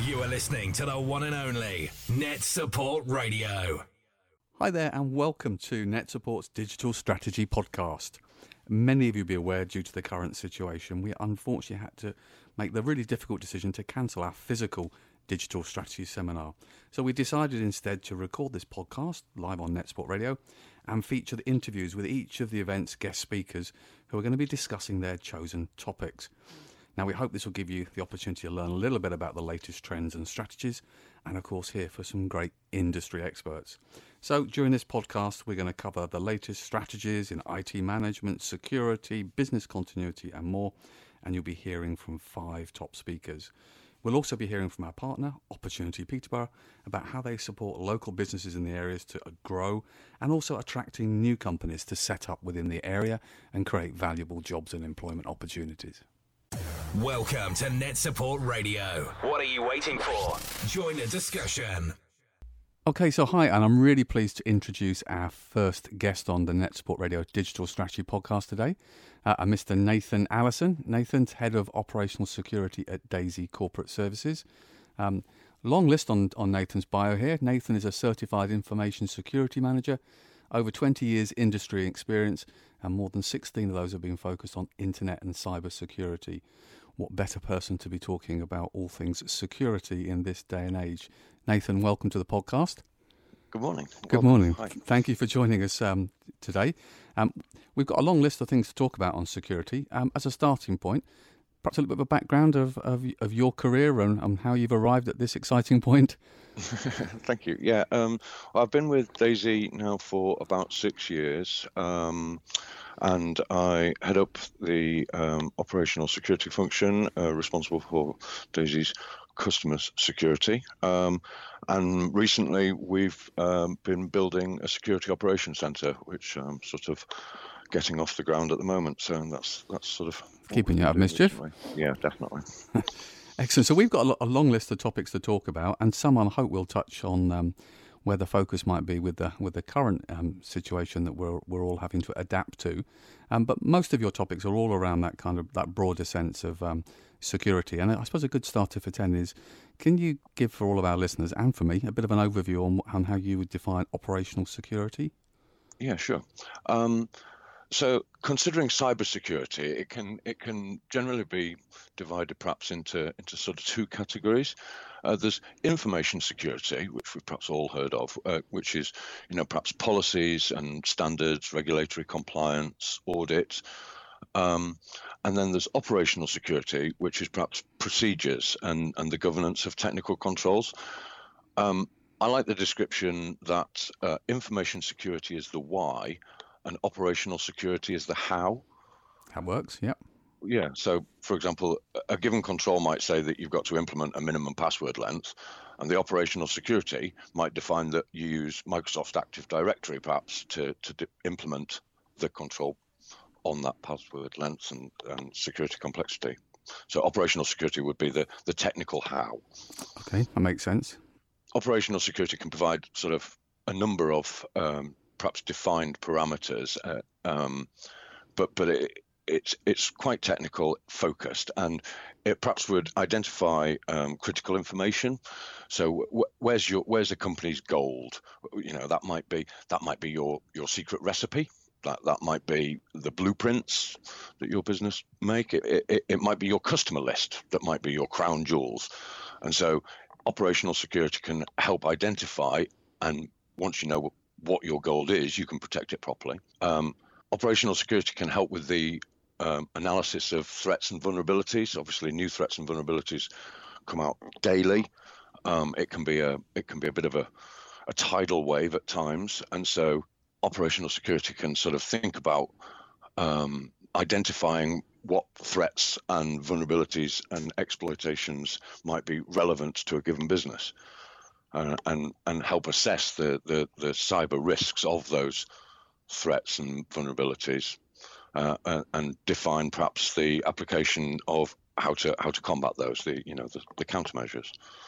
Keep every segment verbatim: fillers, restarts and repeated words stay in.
You are listening to the one and only Net Support Radio. Hi there and welcome to Net Support's Digital Strategy Podcast. Many of you will be aware, due to the current situation, we unfortunately had to make the really difficult decision to cancel our physical digital strategy seminar. So we decided instead to record this podcast live on Net Support Radio and feature the interviews with each of the event's guest speakers who are going to be discussing their chosen topics. Now, we hope this will give you the opportunity to learn a little bit about the latest trends and strategies and, of course, hear from some great industry experts. So during this podcast, we're going to cover the latest strategies in I T management, security, business continuity and more, and you'll be hearing from five top speakers. We'll also be hearing from our partner, Opportunity Peterborough, about how they support local businesses in the areas to grow and also attracting new companies to set up within the area and create valuable jobs and employment opportunities. Welcome to Net Support Radio. What are you waiting for? Join the discussion. Okay, so hi, and I'm really pleased to introduce our first guest on the Net Support Radio Digital Strategy Podcast today, uh, Mister Nathan Allison. Nathan's Head of Operational Security at Daisy Corporate Services. Um, long list on, on Nathan's bio here. Nathan is a Certified Information Security Manager, over twenty years industry experience, and more than sixteen of those have been focused on internet and cyber security. What better person to be talking about all things security in this day and age? Nathan, welcome to the podcast. Good morning. Good welcome. morning. Hi. Thank you for joining us um, today. Um, we've got a long list of things to talk about on security. Um, as a starting point, perhaps a little bit of a background of, of, of your career and, and how you've arrived at this exciting point. Thank you. Yeah, um, I've been with Daisy now for about six years, um, and I head up the um, operational security function, uh, responsible for Daisy's customer security. Um, and recently, we've um, been building a security operations centre, which um, sort of getting off the ground at the moment. So that's that's sort of keeping you out of mischief. Recently. Yeah, definitely. Excellent. So we've got a, lo- a long list of topics to talk about, and some I hope we'll touch on um, where the focus might be with the with the current um, situation that we're we're all having to adapt to. Um, but most of your topics are all around that kind of that broader sense of um, security. And I suppose a good starter for ten is, can you give for all of our listeners and for me a bit of an overview on, on how you would define operational security? Yeah, sure. Um, So, considering cybersecurity, it can it can generally be divided perhaps into into sort of two categories. Uh, there's information security, which we've perhaps all heard of, uh, which is you know perhaps policies and standards, regulatory compliance, audit, um, and then there's operational security, which is perhaps procedures and and the governance of technical controls. Um, I like the description that uh, information security is the why, and operational security is the how. That works, yep. Yeah, so for example, a given control might say that you've got to implement a minimum password length, and the operational security might define that you use Microsoft Active Directory perhaps to, to d- implement the control on that password length and, and security complexity. So operational security would be the, the technical how. Okay, that makes sense. Operational security can provide sort of a number of um, perhaps defined parameters, uh, um, but but it, it's it's quite technical focused, and it perhaps would identify um, critical information. So w- where's your where's a company's gold? You know, that might be that might be your your secret recipe. That that might be the blueprints that your business make. It, it it might be your customer list. That might be your crown jewels. And so operational security can help identify, and once you know what your gold is, you can protect it properly. Um, operational security can help with the um, analysis of threats and vulnerabilities. Obviously, new threats and vulnerabilities come out daily. Um, it can be a it can be a bit of a, a tidal wave at times, and so operational security can sort of think about um, identifying what threats and vulnerabilities and exploitations might be relevant to a given business. Uh, and and help assess the, the, the cyber risks of those threats and vulnerabilities, uh, and, and define perhaps the application of how to how to combat those, the you know the, the countermeasures.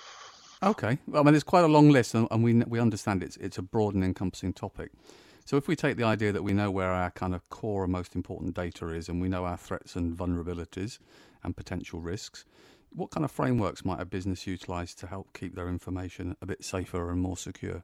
Okay, well, I mean, it's quite a long list, and, and we we understand it's it's a broad and encompassing topic. So if we take the idea that we know where our kind of core and most important data is, and we know our threats and vulnerabilities and potential risks, What kind of frameworks might a business utilise to help keep their information a bit safer and more secure?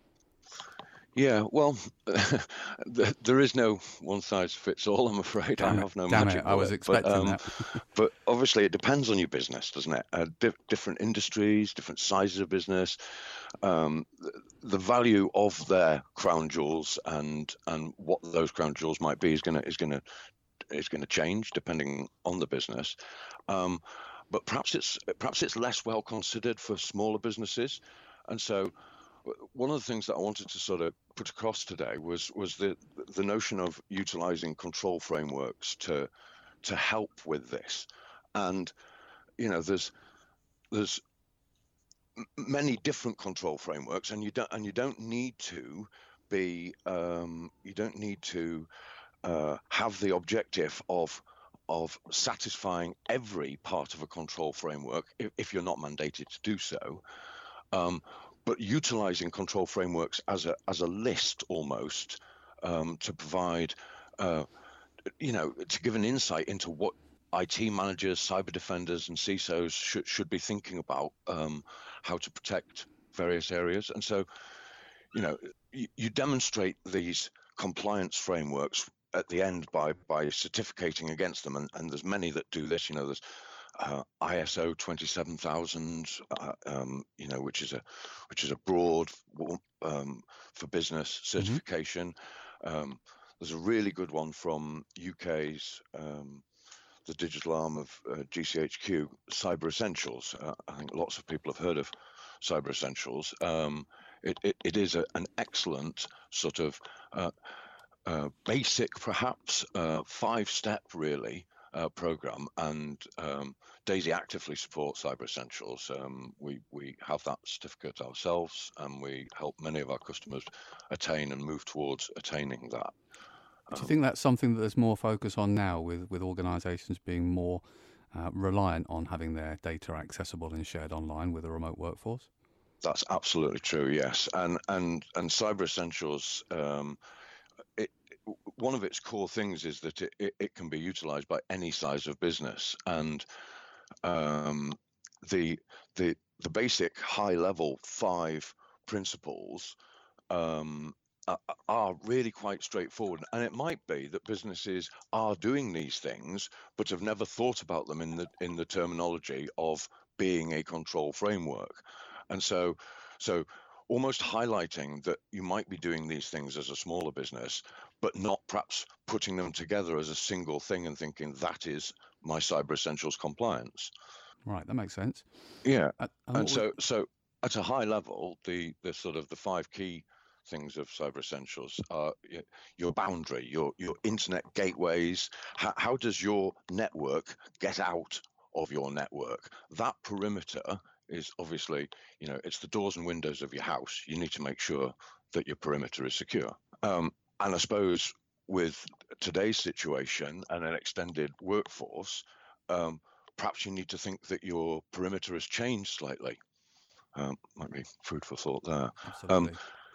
Yeah, well, there is no one size fits all, I'm afraid. Damn I have no it, damn magic it, I was bullet. expecting but, um, that. but obviously it depends on your business, doesn't it? Uh, di- different industries, different sizes of business, um, the, the value of their crown jewels and and what those crown jewels might be is gonna is gonna is gonna change depending on the business. Um, but perhaps it's perhaps it's less well considered for smaller businesses, and so one of the things that I wanted to sort of put across today was was the the notion of utilizing control frameworks to to help with this. And you know, there's there's many different control frameworks, and you don't and you don't need to be um, you don't need to uh, have the objective of of satisfying every part of a control framework if, if you're not mandated to do so. Um, but utilizing control frameworks as a as a list almost um, to provide, uh, you know, to give an insight into what I T managers, cyber defenders, and C I S Os should should be thinking about um, how to protect various areas. And so, you know, you, you demonstrate these compliance frameworks at the end by by certificating against them, and, and there's many that do this. You know, there's Uh, I S O twenty-seven thousand, uh, um, you know, which is a which is a broad um, for business certification. Mm-hmm. Um, there's a really good one from U K's um, the digital arm of uh, G C H Q, Cyber Essentials. Uh, I think lots of people have heard of Cyber Essentials. Um, it, it it is a, an excellent sort of uh, uh, basic, perhaps uh, five-step really. Uh, program, and um, Daisy actively supports Cyber Essentials. Um, we we have that certificate ourselves, and we help many of our customers attain and move towards attaining that. Um, Do you think that's something that there's more focus on now, with with organisations being more uh, reliant on having their data accessible and shared online with a remote workforce? That's absolutely true. Yes, and and and Cyber Essentials. Um, it, One of its core things is that it, it, it can be utilized by any size of business, and um, the the the basic high level five principles um, are, are really quite straightforward. And it might be that businesses are doing these things but have never thought about them in the in the terminology of being a control framework, and so so. almost highlighting that you might be doing these things as a smaller business, but not perhaps putting them together as a single thing and thinking that is my Cyber Essentials compliance. Right, that makes sense. Yeah, uh, and, and so was... so at a high level, the the sort of the five key things of Cyber Essentials are your boundary, your your internet gateways. How, how does your network get out of your network? That perimeter is obviously, you know, it's the doors and windows of your house. You need to make sure that your perimeter is secure. Um, and I suppose with today's situation and an extended workforce, um, perhaps you need to think that your perimeter has changed slightly. Um, might be food for thought there. Absolutely. Um,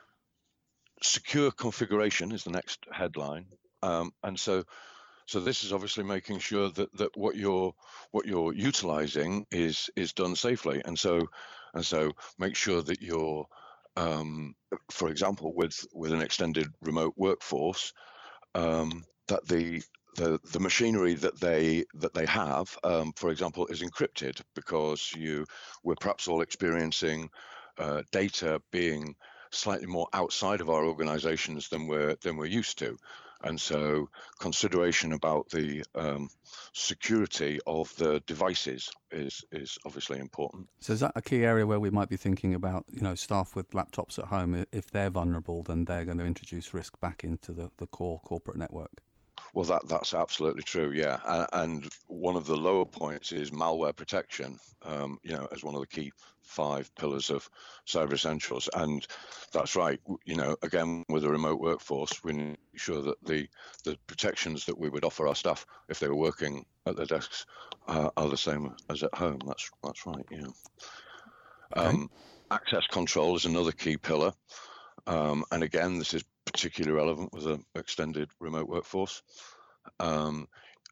secure configuration is the next headline. Um, and so So this is obviously making sure that, that what you're what you're utilizing is is done safely, and so and so make sure that you're, um, for example, with with an extended remote workforce, um, that the the the machinery that they that they have, um, for example, is encrypted, because you we're perhaps all experiencing uh, data being slightly more outside of our organizations than we're than we're used to. And so consideration about the um, security of the devices is is obviously important. So is that a key area where we might be thinking about, you know, staff with laptops at home? If they're vulnerable, then they're going to introduce risk back into the, the core corporate network? Well, that that's absolutely true, yeah. And, and one of the lower points is malware protection, um, you know, as one of the key five pillars of Cyber Essentials. And that's right, you know, again, with a remote workforce, we need to make sure that the, the protections that we would offer our staff if they were working at their desks uh, are the same as at home. That's that's right, yeah. Okay. Um, access control is another key pillar. Um, and again, this is particularly relevant with an extended remote workforce. Um,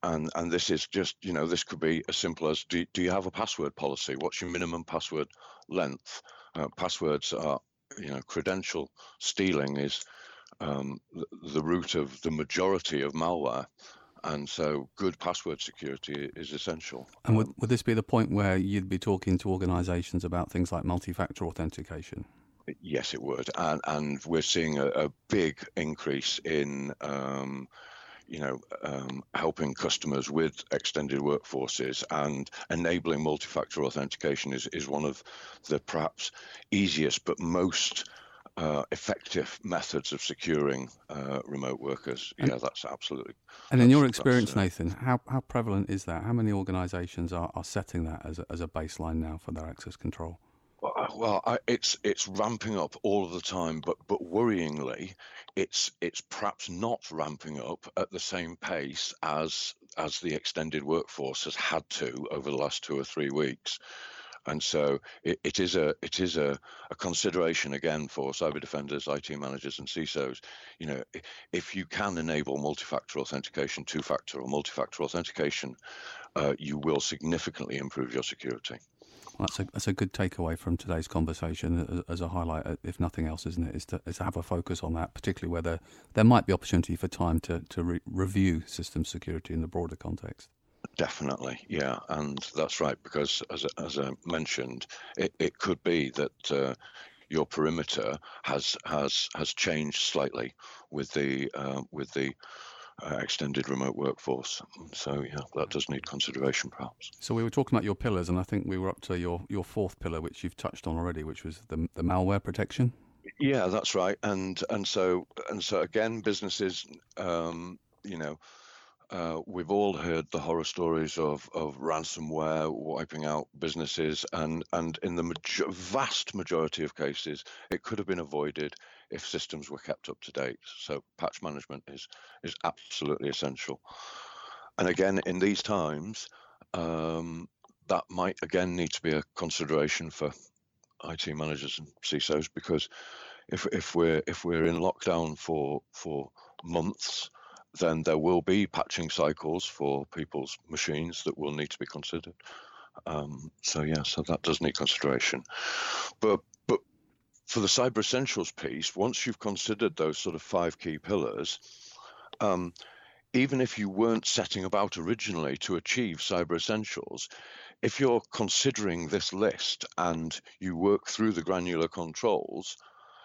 and and this is just, you know, this could be as simple as, do, do you have a password policy? What's your minimum password length? Uh, passwords are, you know, credential stealing is um, the, the root of the majority of malware. And so good password security is essential. And would, would this be the point where you'd be talking to organisations about things like multi-factor authentication? Yes, it would. And, and we're seeing a, a big increase in, um, you know, um, helping customers with extended workforces, and enabling multi-factor authentication is, is one of the perhaps easiest but most Uh, effective methods of securing uh, remote workers. Yeah, that's absolutely. And in your experience, uh, Nathan, how, how prevalent is that? How many organisations are, are setting that as a, as a baseline now for their access control? Well, I, it's it's ramping up all of the time, but but worryingly, it's it's perhaps not ramping up at the same pace as as the extended workforce has had to over the last two or three weeks. And so it, it is a it is a, a consideration again for cyber defenders, I T managers, and C I S Os. You know, if you can enable multi-factor authentication, two-factor or multi-factor authentication, uh, you will significantly improve your security. Well, that's a that's a good takeaway from today's conversation as, as a highlight, if nothing else, isn't it? Is to is to have a focus on that, particularly where there, there might be opportunity for time to to re- review system security in the broader context. Definitely, yeah, and that's right, because as as I mentioned, it, it could be that uh, your perimeter has has has changed slightly with the uh, with the uh, extended remote workforce. So yeah, that does need consideration, perhaps. So we were talking about your pillars, and I think we were up to your, your fourth pillar, which you've touched on already, which was the the malware protection. Yeah, that's right, and and so and so again, businesses, um, you know. Uh, we've all heard the horror stories of, of ransomware wiping out businesses, and, and in the major, vast majority of cases, it could have been avoided if systems were kept up to date. So patch management is is absolutely essential. And again, in these times, um, that might again need to be a consideration for I T managers and C I S Os, because if if we're if we're in lockdown for for months, then there will be patching cycles for people's machines that will need to be considered. Um, so yeah, so that does need consideration. But but for the Cyber Essentials piece, once you've considered those sort of five key pillars, um, even if you weren't setting about originally to achieve Cyber Essentials, if you're considering this list and you work through the granular controls,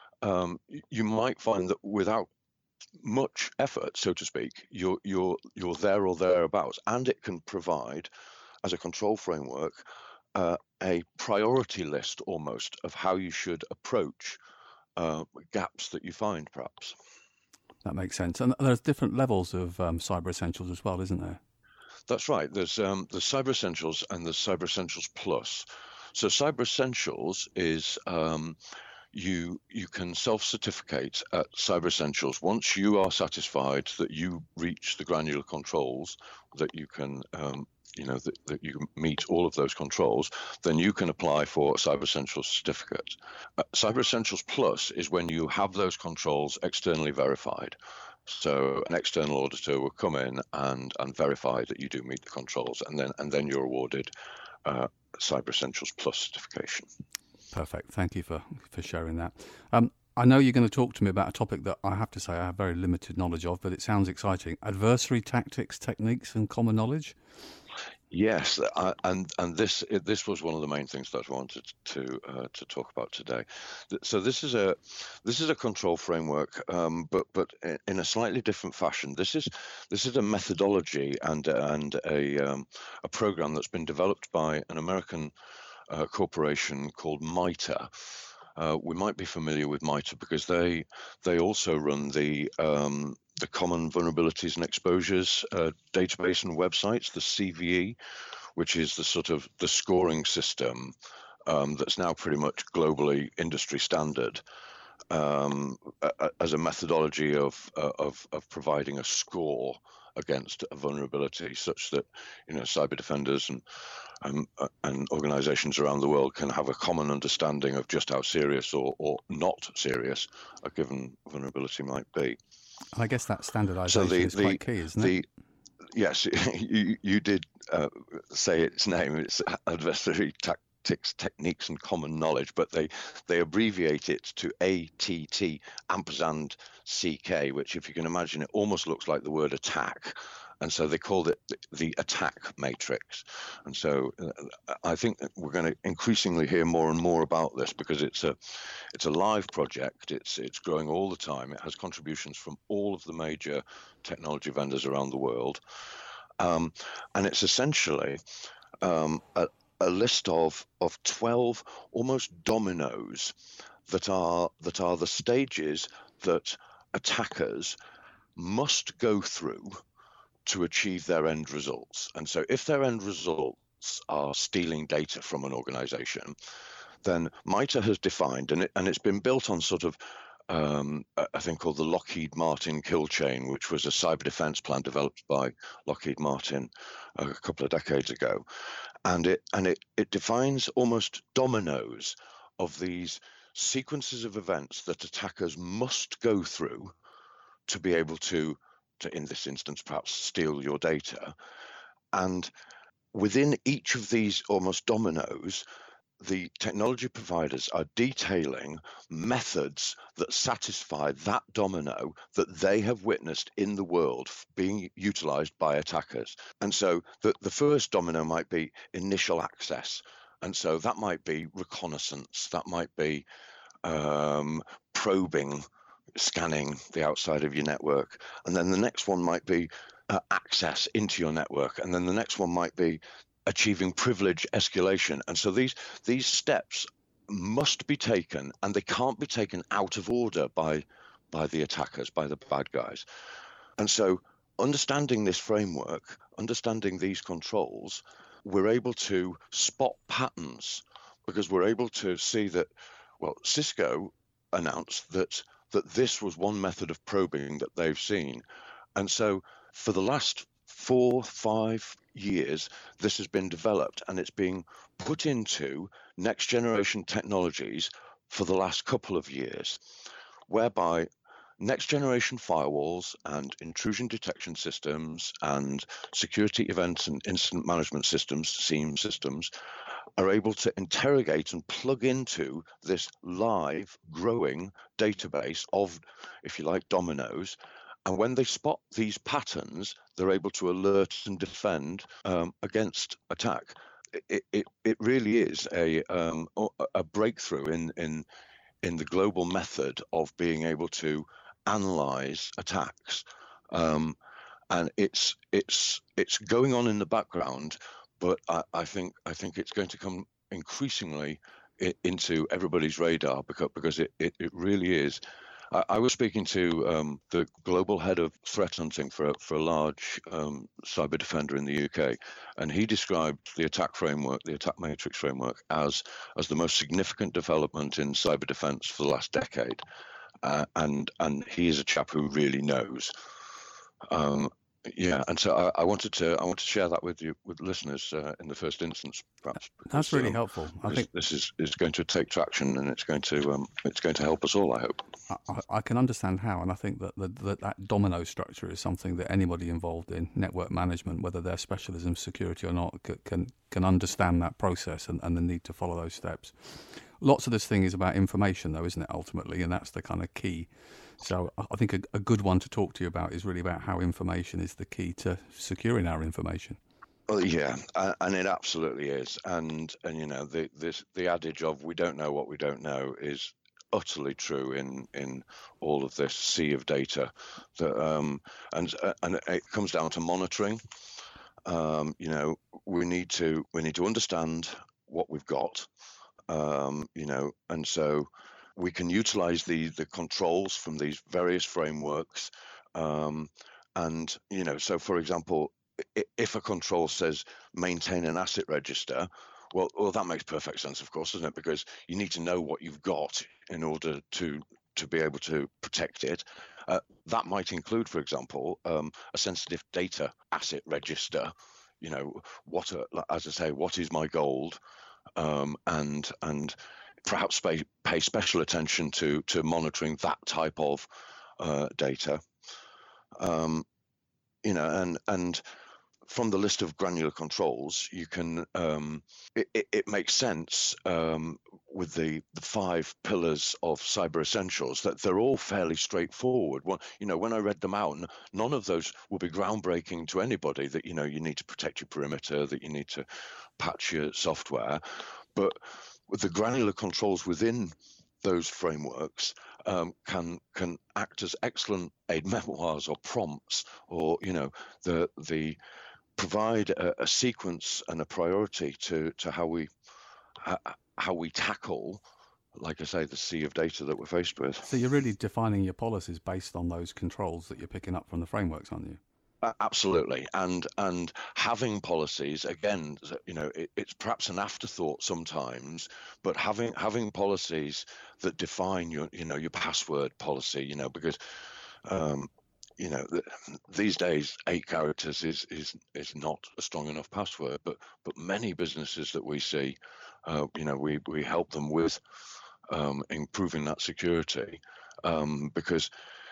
um, you might find that without much effort, so to speak, you're you're you're there or thereabouts, and it can provide, as a control framework, uh, a priority list almost of how you should approach uh, gaps that you find, perhaps. That makes sense, and there's different levels of um, Cyber Essentials as well, isn't there? That's right. There's um, the Cyber Essentials and the Cyber Essentials Plus. So Cyber Essentials is um, you you can self-certificate at Cyber Essentials once you are satisfied that you reach the granular controls, that you can um, you know that, that you can meet all of those controls. Then you can apply for a Cyber Essentials certificate. Uh, Cyber Essentials Plus is when you have those controls externally verified. So an external auditor will come in and and verify that you do meet the controls, and then and then you're awarded uh, Cyber Essentials Plus certification. Perfect. Thank you for, for sharing that. Um, I know you're going to talk to me about a topic that I have to say I have very limited knowledge of, but it sounds exciting. Adversary tactics, techniques, and common knowledge. Yes, I, and and this this was one of the main things that I wanted to uh, to talk about today. So this is a this is a control framework, um, but but in a slightly different fashion. This is this is a methodology and and a um, a program that's been developed by an American uh, corporation called MITRE. Uh, we might be familiar with MITRE because they they also run the um, the Common Vulnerabilities and Exposures uh, database and websites, the C V E, which is the sort of the scoring system um, that's now pretty much globally industry standard um, as a methodology of, of of providing a score against a vulnerability, such that you know cyber defenders and um, and organizations around the world can have a common understanding of just how serious or, or not serious a given vulnerability might be. I guess that standardization so the, is the, quite key, isn't the, it? yes, you you did uh, say its name. It's Adversary Tactics, Techniques and Common Knowledge, but they they abbreviate it to A T T ampersand C K, which, if you can imagine, it almost looks like the word attack. And so they called it the attack matrix. And so uh, I think that we're going to increasingly hear more and more about this, because it's a it's a live project. It's it's growing all the time. It has contributions from all of the major technology vendors around the world. Um, and it's essentially um, a, a list of of twelve almost dominoes that are that are the stages that attackers must go through to achieve their end results. And so if their end results are stealing data from an organization, then MITRE has defined, and, it, and it's been built on sort of um, a thing called the Lockheed Martin kill chain, which was a cyber defense plan developed by Lockheed Martin a couple of decades ago. And it and it, it defines almost dominoes of these sequences of events that attackers must go through to be able to to, in this instance, perhaps steal your data. And within each of these almost dominoes, the technology providers are detailing methods that satisfy that domino that they have witnessed in the world being utilized by attackers. And so the, the first domino might be initial access. And so that might be reconnaissance, that might be um, probing, scanning the outside of your network. And then the next one might be uh, access into your network. And then the next one might be achieving privilege escalation. And so these these steps must be taken, and they can't be taken out of order by by the attackers, by the bad guys. And so understanding this framework, understanding these controls, we're able to spot patterns, because we're able to see that, well, Cisco announced that that this was one method of probing that they've seen. And so for the last four, five years, this has been developed, and it's being put into next generation technologies for the last couple of years, whereby next generation firewalls and intrusion detection systems and security events and incident management systems, S I E M systems, are able to interrogate and plug into this live, growing database of, if you like, dominoes. And when they spot these patterns, they're able to alert and defend um, against attack. It, it it really is a um, a breakthrough in in in the global method of being able to analyze attacks, um, and it's it's it's going on in the background. But I, I think I think it's going to come increasingly I- into everybody's radar, because because it, it, it really is. I, I was speaking to um, the global head of threat hunting for a, for a large um, cyber defender in the U K, and he described the attack framework, the attack matrix framework, as as the most significant development in cyber defense for the last decade. Uh, and and he is a chap who really knows. Um, Yeah, and so I, I wanted to I want to share that with you, with listeners, uh, in the first instance, perhaps. Because, That's really um, helpful. I this, think this is, is going to take traction, and it's going to um, it's going to help us all, I hope. I, I can understand how, and I think that, the, that that domino structure is something that anybody involved in network management, whether their specialism security or not, c- can can understand that process and, and the need to follow those steps. Lots of this thing is about information, though, isn't it, ultimately? And that's the kind of key. So I think a, a good one to talk to you about is really about how information is the key to securing our information. Well, yeah, and it absolutely is. And, and you know, the this the adage of we don't know what we don't know is utterly true in, in all of this sea of data. That, um, and and it comes down to monitoring. Um, you know, we need to we need to understand what we've got. Um, you know, and so we can utilize the the controls from these various frameworks. Um, and, you know, so for example, if a control says maintain an asset register, well, well, that makes perfect sense, of course, doesn't it? Because you need to know what you've got in order to to be able to protect it. Uh, that might include, for example, um, a sensitive data asset register. You know, what, a, as I say, what is my gold? Um, and and perhaps pay, pay special attention to to monitoring that type of uh, data. Um, you know, and and from the list of granular controls, you can um, it, it, it makes sense um, with the, the five pillars of Cyber Essentials that they're all fairly straightforward. Well, you know, when I read them out, none of those will be groundbreaking to anybody. That, you know, you need to protect your perimeter, that you need to patch your software, but with the granular controls within those frameworks um, can can act as excellent aid memoirs or prompts, or you know, the the provide a, a sequence and a priority to to how we how, how we tackle, like I say, the sea of data that we're faced with. So you're really defining your policies based on those controls that you're picking up from the frameworks, aren't you? Uh, absolutely, and and having policies, again, you know, it, it's perhaps an afterthought sometimes, but having having policies that define your, you know, your password policy, you know, because um, you know, these days eight characters is is is not a strong enough password, but but many businesses that we see, uh, you know, we we help them with um, improving that security, um, because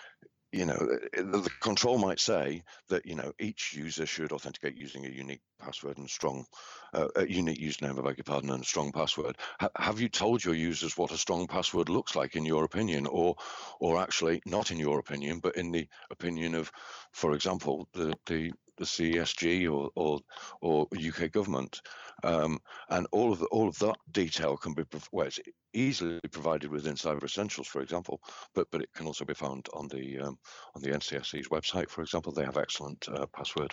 you know, the, the control might say that, you know, each user should authenticate using a unique password and strong, uh, a unique username, I beg your pardon, and a strong password. H- have you told your users what a strong password looks like, in your opinion, or, or actually not in your opinion, but in the opinion of, for example, the the the C E S G or or, or U K government, um, and all of the, all of that detail can be well, it's easily provided within Cyber Essentials, for example, but but it can also be found on the um, on the N C S C's website, for example. They have excellent uh, password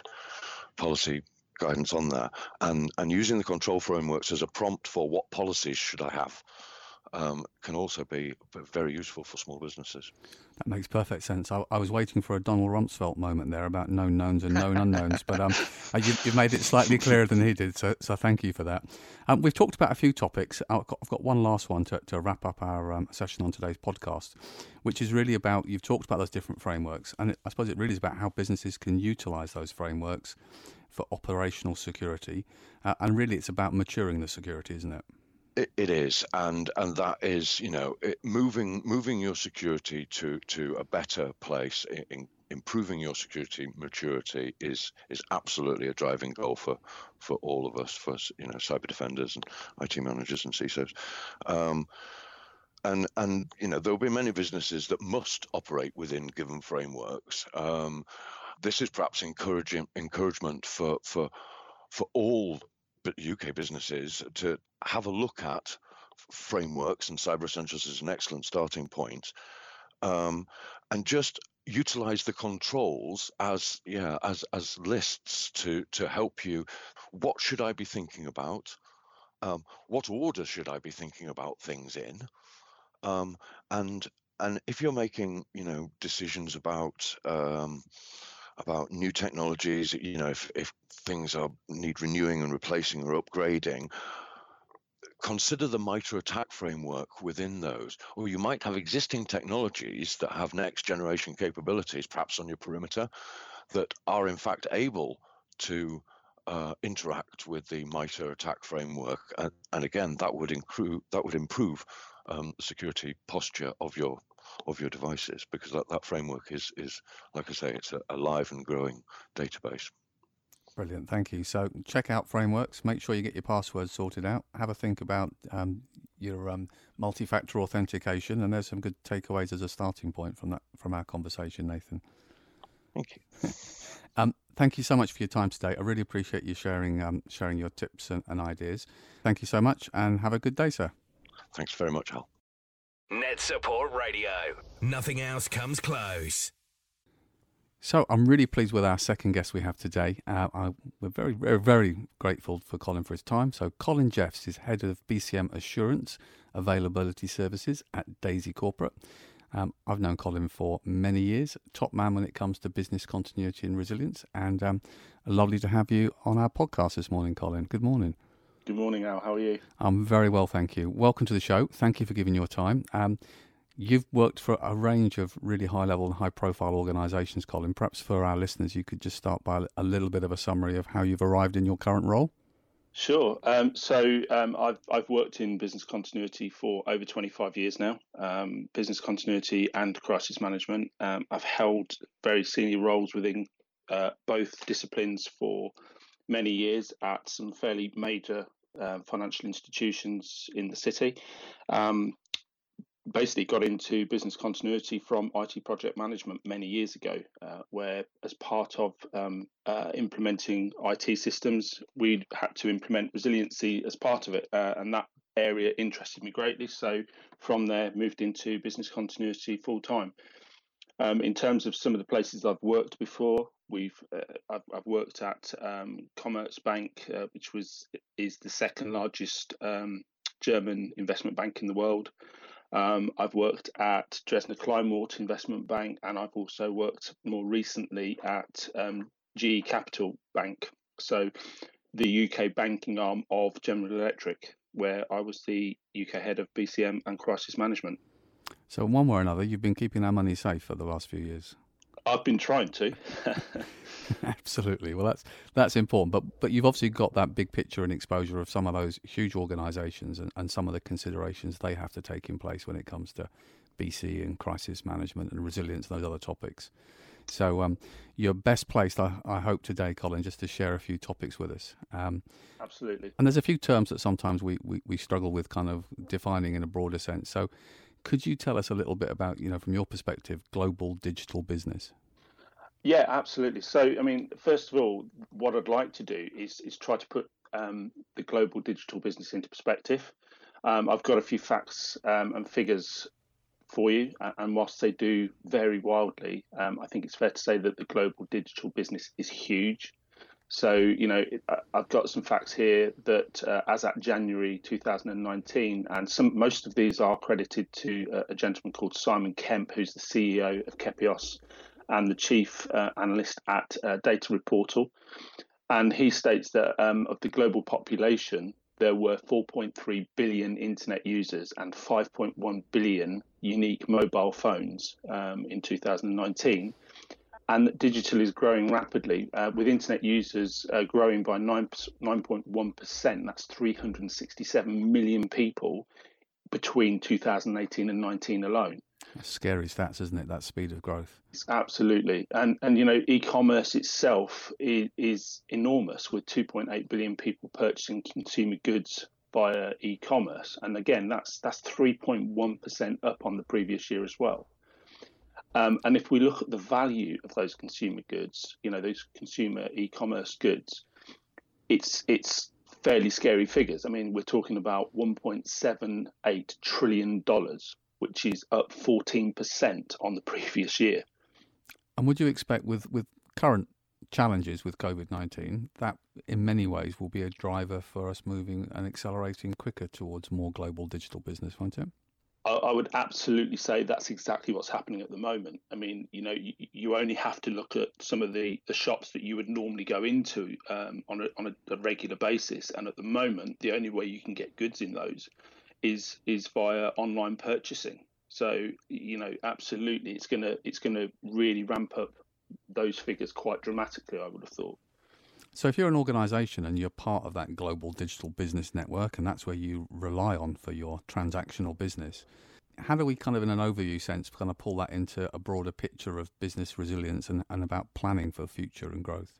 policy guidance on there, and and using the control frameworks as a prompt for what policies should I have um, can also be very useful for small businesses. That makes perfect sense. I, I was waiting for a Donald Rumsfeld moment there about known knowns and known unknowns, but um, you, you've made it slightly clearer than he did, so, so thank you for that. Um, we've talked about a few topics. I've got, I've got one last one to, to wrap up our um, session on today's podcast, which is really about, you've talked about those different frameworks, and it, I suppose it really is about how businesses can utilise those frameworks for operational security, uh, and really it's about maturing the security, isn't it? It, it is, and and that is, you know, it, moving moving your security to to a better place, in, in improving your security maturity is is absolutely a driving goal for for all of us, for, you know, cyber defenders and I T managers and C I S Os. Um, and and you know, there will be many businesses that must operate within given frameworks. Um, this is perhaps encouraging encouragement for for for all U K businesses to have a look at frameworks, and Cyber Essentials is an excellent starting point, um, and just utilize the controls as yeah as as lists to to help you. What should I be thinking about? Um, what order should I be thinking about things in? Um, and and if you're making, you know, decisions about um, about new technologies, you know, if, if things are need renewing and replacing or upgrading, consider the MITRE ATT&CK framework within those. Or you might have existing technologies that have next generation capabilities, perhaps on your perimeter, that are in fact able to uh, interact with the MITRE ATT&CK framework. And, and again, that would improve that would improve um, the security posture of your of your devices, because that, that framework is, is, like I say, it's a, a live and growing database. Brilliant, thank you. So check out frameworks, make sure you get your passwords sorted out, have a think about um, your um, multi-factor authentication, and there's some good takeaways as a starting point from that from our conversation, Nathan. Thank you. um, thank you so much for your time today. I really appreciate you sharing um, sharing your tips and, and ideas. Thank you so much, and have a good day, sir. Thanks very much, Hal. Net Support Radio. Nothing else comes close. So I'm really pleased with our second guest we have today. Uh, I, we're very, very, very grateful for Colin for his time. So Colin Jeffs is Head of B C M Assurance Availability Services at Daisy Corporate. Um, I've known Colin for many years, top man when it comes to business continuity and resilience, and um, lovely to have you on our podcast this morning, Colin. Good morning. Good morning, Al. How are you? I'm very well, thank you. Welcome to the show. Thank you for giving your time. Um, you've worked for a range of really high-level and high-profile organisations, Colin. Perhaps for our listeners, you could just start by a little bit of a summary of how you've arrived in your current role. Sure. Um, so um, I've I've worked in business continuity for over twenty-five years now. Um, business continuity and crisis management. Um, I've held very senior roles within uh, both disciplines for many years at some fairly major uh, financial institutions in the city. Um, basically got into business continuity from I T project management many years ago, uh, where as part of um, uh, implementing I T systems, we had to implement resiliency as part of it. Uh, and that area interested me greatly. So from there, moved into business continuity full time. Um, in terms of some of the places I've worked before, we've uh, I've, I've worked at um, Commerzbank, uh, which was is the second largest um, German investment bank in the world. Um, I've worked at Dresdner Kleinwort Investment Bank, and I've also worked more recently at um, G E Capital Bank, so the U K banking arm of General Electric, where I was the U K head of B C M and crisis management. So one way or another, you've been keeping our money safe for the last few years. I've been trying to. Absolutely. Well, that's that's important. But but you've obviously got that big picture and exposure of some of those huge organisations and, and some of the considerations they have to take in place when it comes to B C and crisis management and resilience and those other topics. So um, you're best placed, I, I hope, today, Colin, just to share a few topics with us. Um, Absolutely. And there's a few terms that sometimes we, we, we struggle with kind of defining in a broader sense. So could you tell us a little bit about, you know, from your perspective, global digital business? Yeah, absolutely. So, I mean, first of all, what I'd like to do is is try to put um, the global digital business into perspective. Um, I've got a few facts um, and figures for you, and whilst they do vary wildly, um, I think it's fair to say that the global digital business is huge. So, you know, I've got some facts here that uh, as at January two thousand nineteen, and some most of these are credited to a, a gentleman called Simon Kemp, who's the C E O of Kepios and the chief uh, analyst at uh, Data Reportal. And he states that um, of the global population, there were four point three billion internet users and five point one billion unique mobile phones um, in two thousand nineteen. And digital is growing rapidly, uh, with internet users uh, growing by nine point one percent. That's three hundred sixty-seven million people between two thousand eighteen and nineteen alone. That's scary stats, isn't it? That speed of growth. It's absolutely. And, and you know, e-commerce itself is, is enormous, with two point eight billion people purchasing consumer goods via e-commerce. And again, that's that's three point one percent up on the previous year as well. Um, and if we look at the value of those consumer goods, you know, those consumer e-commerce goods, it's it's fairly scary figures. I mean, we're talking about one point seven eight trillion dollars, which is up fourteen percent on the previous year. And would you expect with, with current challenges with COVID nineteen, that in many ways will be a driver for us moving and accelerating quicker towards more global digital business, won't it? I would absolutely say that's exactly what's happening at the moment. I mean, you know, you, you only have to look at some of the, the shops that you would normally go into um, on, a, on a, a regular basis. And at the moment, the only way you can get goods in those is is via online purchasing. So, you know, absolutely, it's gonna it's gonna really ramp up those figures quite dramatically, I would have thought. So if you're an organisation and you're part of that global digital business network, and that's where you rely on for your transactional business, how do we kind of, in an overview sense, kind of pull that into a broader picture of business resilience and, and about planning for future and growth?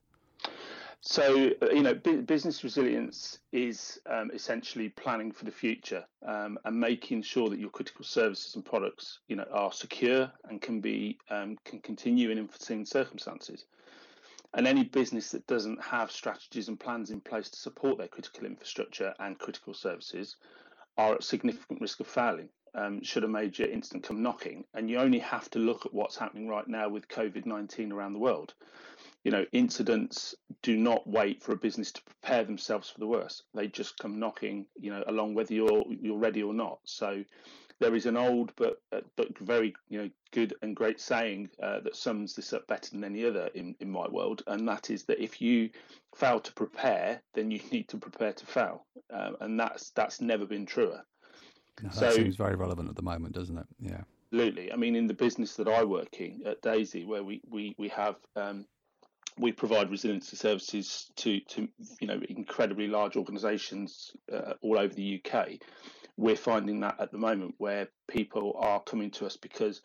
So, you know, business resilience is um, essentially planning for the future um, and making sure that your critical services and products, you know, are secure and can be um, can continue in unforeseen circumstances. And any business that doesn't have strategies and plans in place to support their critical infrastructure and critical services are at significant risk of failing um, should a major incident come knocking. And you only have to look at what's happening right now with COVID nineteen around the world. You know, incidents do not wait for a business to prepare themselves for the worst. They just come knocking, you know, along whether you're you're ready or not. So there is an old but uh, but very you know good and great saying uh, that sums this up better than any other in, in my world, and that is that if you fail to prepare, then you need to prepare to fail, um, and that's that's never been truer. No, that so, seems very relevant at the moment, doesn't it? Yeah, absolutely. I mean, in the business that I work in at Daisy, where we we we have um, we provide resiliency services to to you know incredibly large organisations uh, all over the U K. We're finding that at the moment where people are coming to us because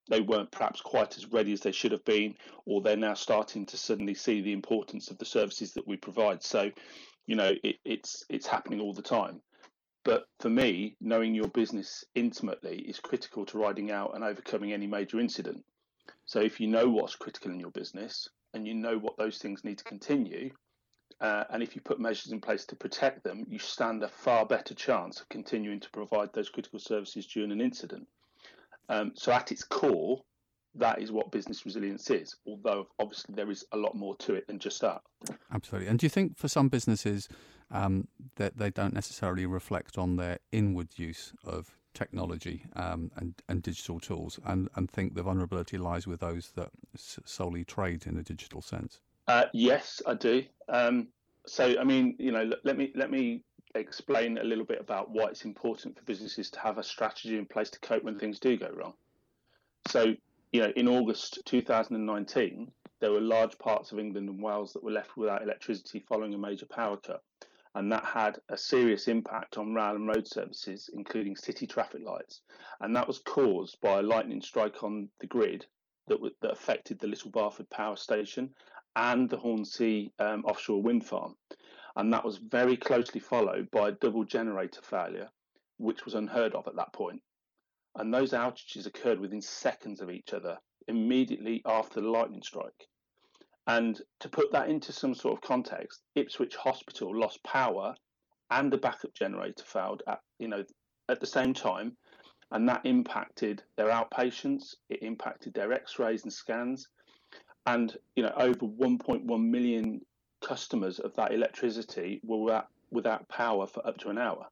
they weren't perhaps quite as ready as they should have been, or they're now starting to suddenly see the importance of the services that we provide. So, you know, it, it's it's happening all the time. But for me, knowing your business intimately is critical to riding out and overcoming any major incident. So if you know what's critical in your business and you know what those things need to continue, uh, and if you put measures in place to protect them, you stand a far better chance of continuing to provide those critical services during an incident. Um, so at its core, that is what business resilience is, although obviously there is a lot more to it than just that. Absolutely. And do you think for some businesses um, that they don't necessarily reflect on their inward use of technology um, and, and digital tools, and, and think the vulnerability lies with those that solely trade in a digital sense? Uh, yes, I do. Um, so, I mean, you know, let, let me let me explain a little bit about why it's important for businesses to have a strategy in place to cope when things do go wrong. So, you know, in August two thousand nineteen, there were large parts of England and Wales that were left without electricity following a major power cut. And that had a serious impact on rail and road services, including city traffic lights. And that was caused by a lightning strike on the grid that, w- that affected the Little Barford Power Station and the Hornsea um, offshore wind farm. And that was very closely followed by a double generator failure, which was unheard of at that point. And those outages occurred within seconds of each other, immediately after the lightning strike. And to put that into some sort of context, Ipswich Hospital lost power and the backup generator failed at, you know, at the same time. And that impacted their outpatients, it impacted their x-rays and scans. And, you know, over one point one million customers of that electricity were without, without power for up to an hour.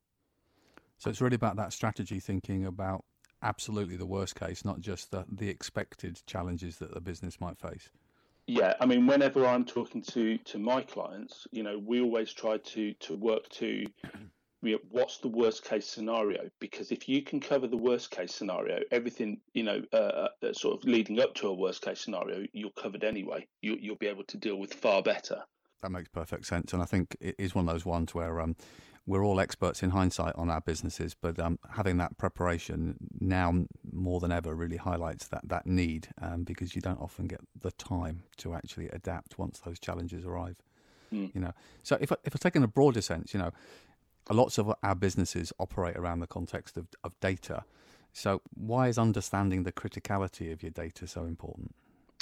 So it's really about that strategy, thinking about absolutely the worst case, not just the, the expected challenges that the business might face. Yeah, I mean, whenever I'm talking to, to my clients, you know, we always try to to work to you know, what's the worst case scenario? Because if you can cover the worst case scenario, everything, you know, uh, uh, sort of leading up to a worst case scenario, you're covered anyway. You, you'll be able to deal with far better. That makes perfect sense. And I think it is one of those ones where um, we're all experts in hindsight on our businesses, but um, having that preparation now more than ever really highlights that, that need um, because you don't often get the time to actually adapt once those challenges arrive. Mm. You know, so if I, if I take in a broader sense, you know, lots of our businesses operate around the context of, of data. So why is understanding the criticality of your data so important?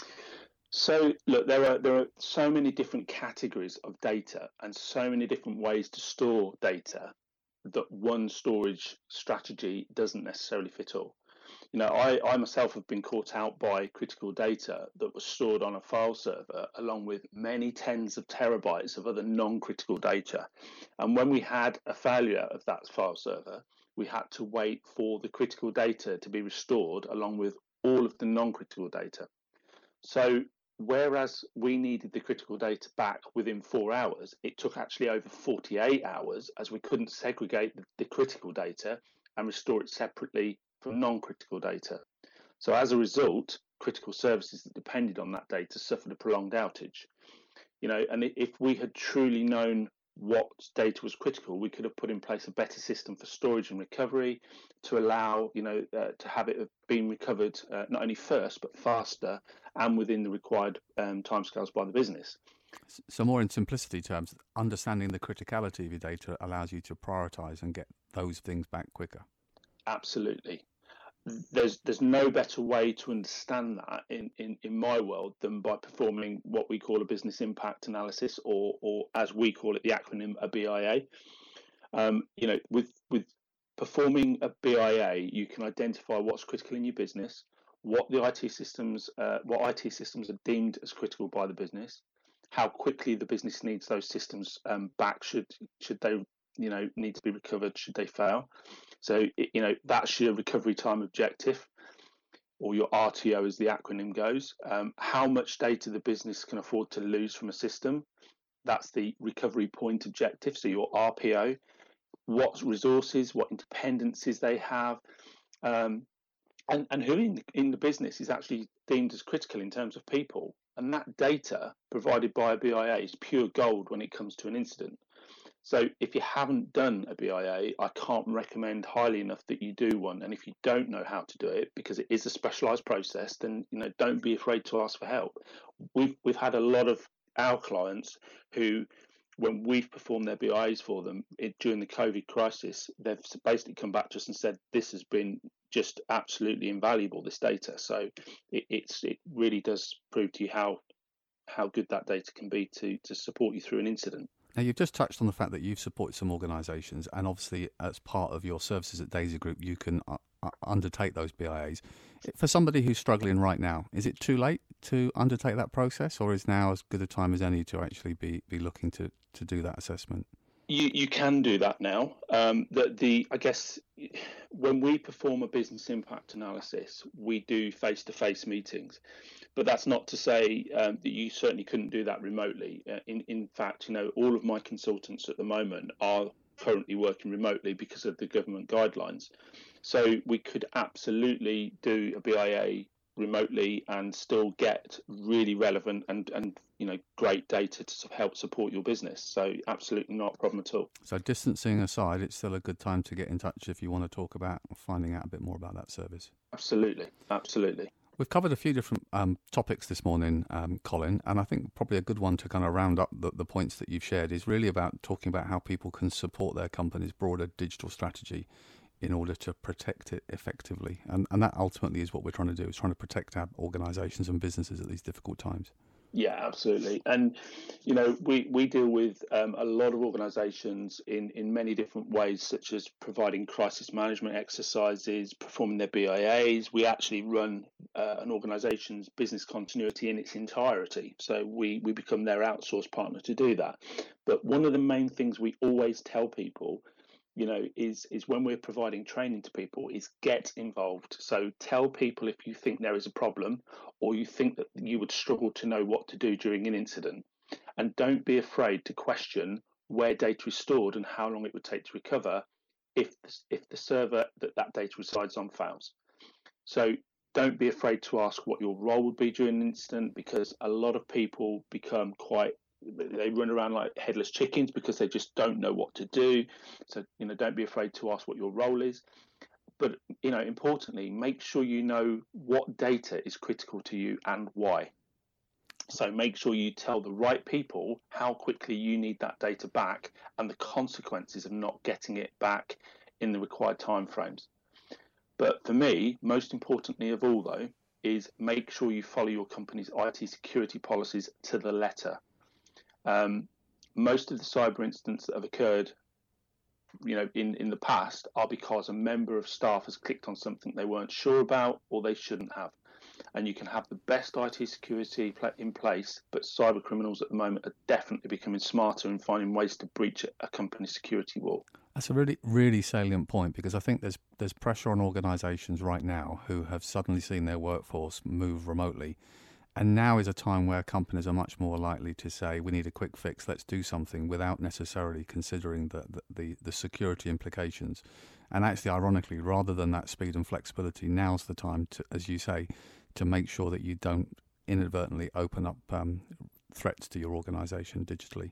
So look, there are there are so many different categories of data and so many different ways to store data that one storage strategy doesn't necessarily fit all. You know, I, I myself have been caught out by critical data that was stored on a file server along with many tens of terabytes of other non-critical data. And when we had a failure of that file server, we had to wait for the critical data to be restored along with all of the non-critical data. So whereas we needed the critical data back within four hours, it took actually over forty-eight hours as we couldn't segregate the, the critical data and restore it separately from non-critical data. So as a result, critical services that depended on that data suffered a prolonged outage. You know, and if we had truly known what data was critical, we could have put in place a better system for storage and recovery to allow, you know, uh, to have it being recovered uh, not only first but faster and within the required um, timescales by the business. So more in simplicity terms, understanding the criticality of your data allows you to prioritize and get those things back quicker. Absolutely. There's there's no better way to understand that in, in, in my world than by performing what we call a business impact analysis, or or as we call it, the acronym a B I A. Um, you know, with with performing a B I A, you can identify what's critical in your business, what the I T systems, uh, what I T systems are deemed as critical by the business, how quickly the business needs those systems um, back should should they you know need to be recovered should they fail. So, you know, that's your recovery time objective, or your R T O as the acronym goes. Um, how much data the business can afford to lose from a system. That's the recovery point objective, so your R P O. What resources, what interdependencies they have, um, and, and who in the, in the business is actually deemed as critical in terms of people. And that data provided by a B I A is pure gold when it comes to an incident. So if you haven't done a B I A, I can't recommend highly enough that you do one. And if you don't know how to do it, because it is a specialised process, then you know don't be afraid to ask for help. We've we've had a lot of our clients who, when we've performed their B I As for them it, during the COVID crisis, they've basically come back to us and said this has been just absolutely invaluable, this data. So it, it's it really does prove to you how how good that data can be to to support you through an incident. Now, you've just touched on the fact that you've supported some organisations, and obviously as part of your services at Daisy Group, you can uh, undertake those B I As. For somebody who's struggling right now, is it too late to undertake that process, or is now as good a time as any to actually be, be looking to, to do that assessment? You you can do that now. Um, the, the I guess when we perform a business impact analysis, we do face-to-face meetings, but that's not to say um, that you certainly couldn't do that remotely. Uh, in in fact, you know, all of my consultants at the moment are currently working remotely because of the government guidelines. So we could absolutely do a B I A remotely and still get really relevant and and you know great data to help support your business. So absolutely not a problem at all. So distancing aside, it's still a good time to get in touch if you want to talk about finding out a bit more about that service. Absolutely, absolutely. We've covered a few different um, topics this morning, um, Colin, and I think probably a good one to kind of round up the, the points that you've shared is really about talking about how people can support their company's broader digital strategy in order to protect it effectively. And, and that ultimately is what we're trying to do, is trying to protect our organisations and businesses at these difficult times. Yeah, absolutely. And, you know, we, we deal with um, a lot of organisations in, in many different ways, such as providing crisis management exercises, performing their B I As. We actually run uh, an organisation's business continuity in its entirety. So we, we become their outsourced partner to do that. But one of the main things we always tell people, you know, is is when we're providing training to people, is get involved. So tell people if you think there is a problem or you think that you would struggle to know what to do during an incident. And don't be afraid to question where data is stored and how long it would take to recover if, if the server that that data resides on fails. So don't be afraid to ask what your role would be during an incident, because a lot of people become quite they run around like headless chickens because they just don't know what to do. So, you know, don't be afraid to ask what your role is. But, you know, importantly, make sure you know what data is critical to you and why. So make sure you tell the right people how quickly you need that data back and the consequences of not getting it back in the required timeframes. But for me, most importantly of all, though, is make sure you follow your company's I T security policies to the letter. Um, most of the cyber incidents that have occurred, you know, in, in the past are because a member of staff has clicked on something they weren't sure about or they shouldn't have. And you can have the best I T security in place, but cyber criminals at the moment are definitely becoming smarter in finding ways to breach a company's security wall. That's a really, really salient point, because I think there's there's pressure on organisations right now who have suddenly seen their workforce move remotely. And now is a time where companies are much more likely to say, we need a quick fix, let's do something, without necessarily considering the, the, the, the security implications. And actually, ironically, rather than that speed and flexibility, now's the time, to, as you say, to make sure that you don't inadvertently open up um, threats to your organisation digitally.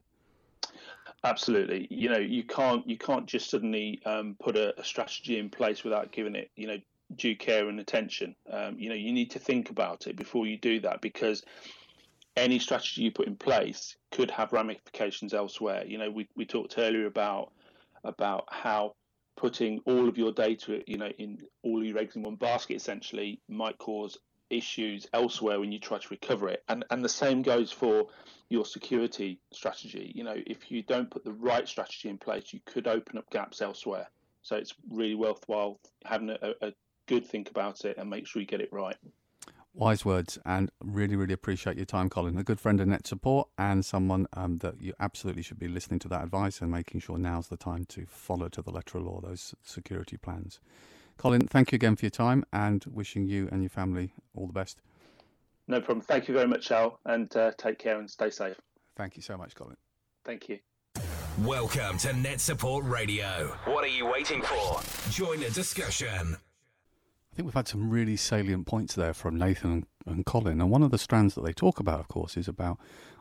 Absolutely. You know, you can't you can't just suddenly um, put a, a strategy in place without giving it, you know, due care and attention. Um, you know, you need to think about it before you do that, because any strategy you put in place could have ramifications elsewhere. You know, we, we talked earlier about about how putting all of your data, you know, in all your eggs in one basket essentially might cause issues elsewhere when you try to recover it. And and the same goes for your security strategy. You know, if you don't put the right strategy in place, you could open up gaps elsewhere. So it's really worthwhile having a, a good think about it and make sure you get it right. Wise words, and really, really appreciate your time, Colin. A good friend of Net Support, and someone um, that you absolutely should be listening to that advice and making sure now's the time to follow to the letter of law those security plans. Colin, thank you again for your time, and wishing you and your family all the best. No problem. Thank you very much, Al, and uh, take care and stay safe. Thank you so much, Colin. Thank you. Welcome to Net Support Radio. What are you waiting for? Join the discussion. I think we've had some really salient points there from Nathan and, and Colin. And one of the strands that they talk about, of course, is about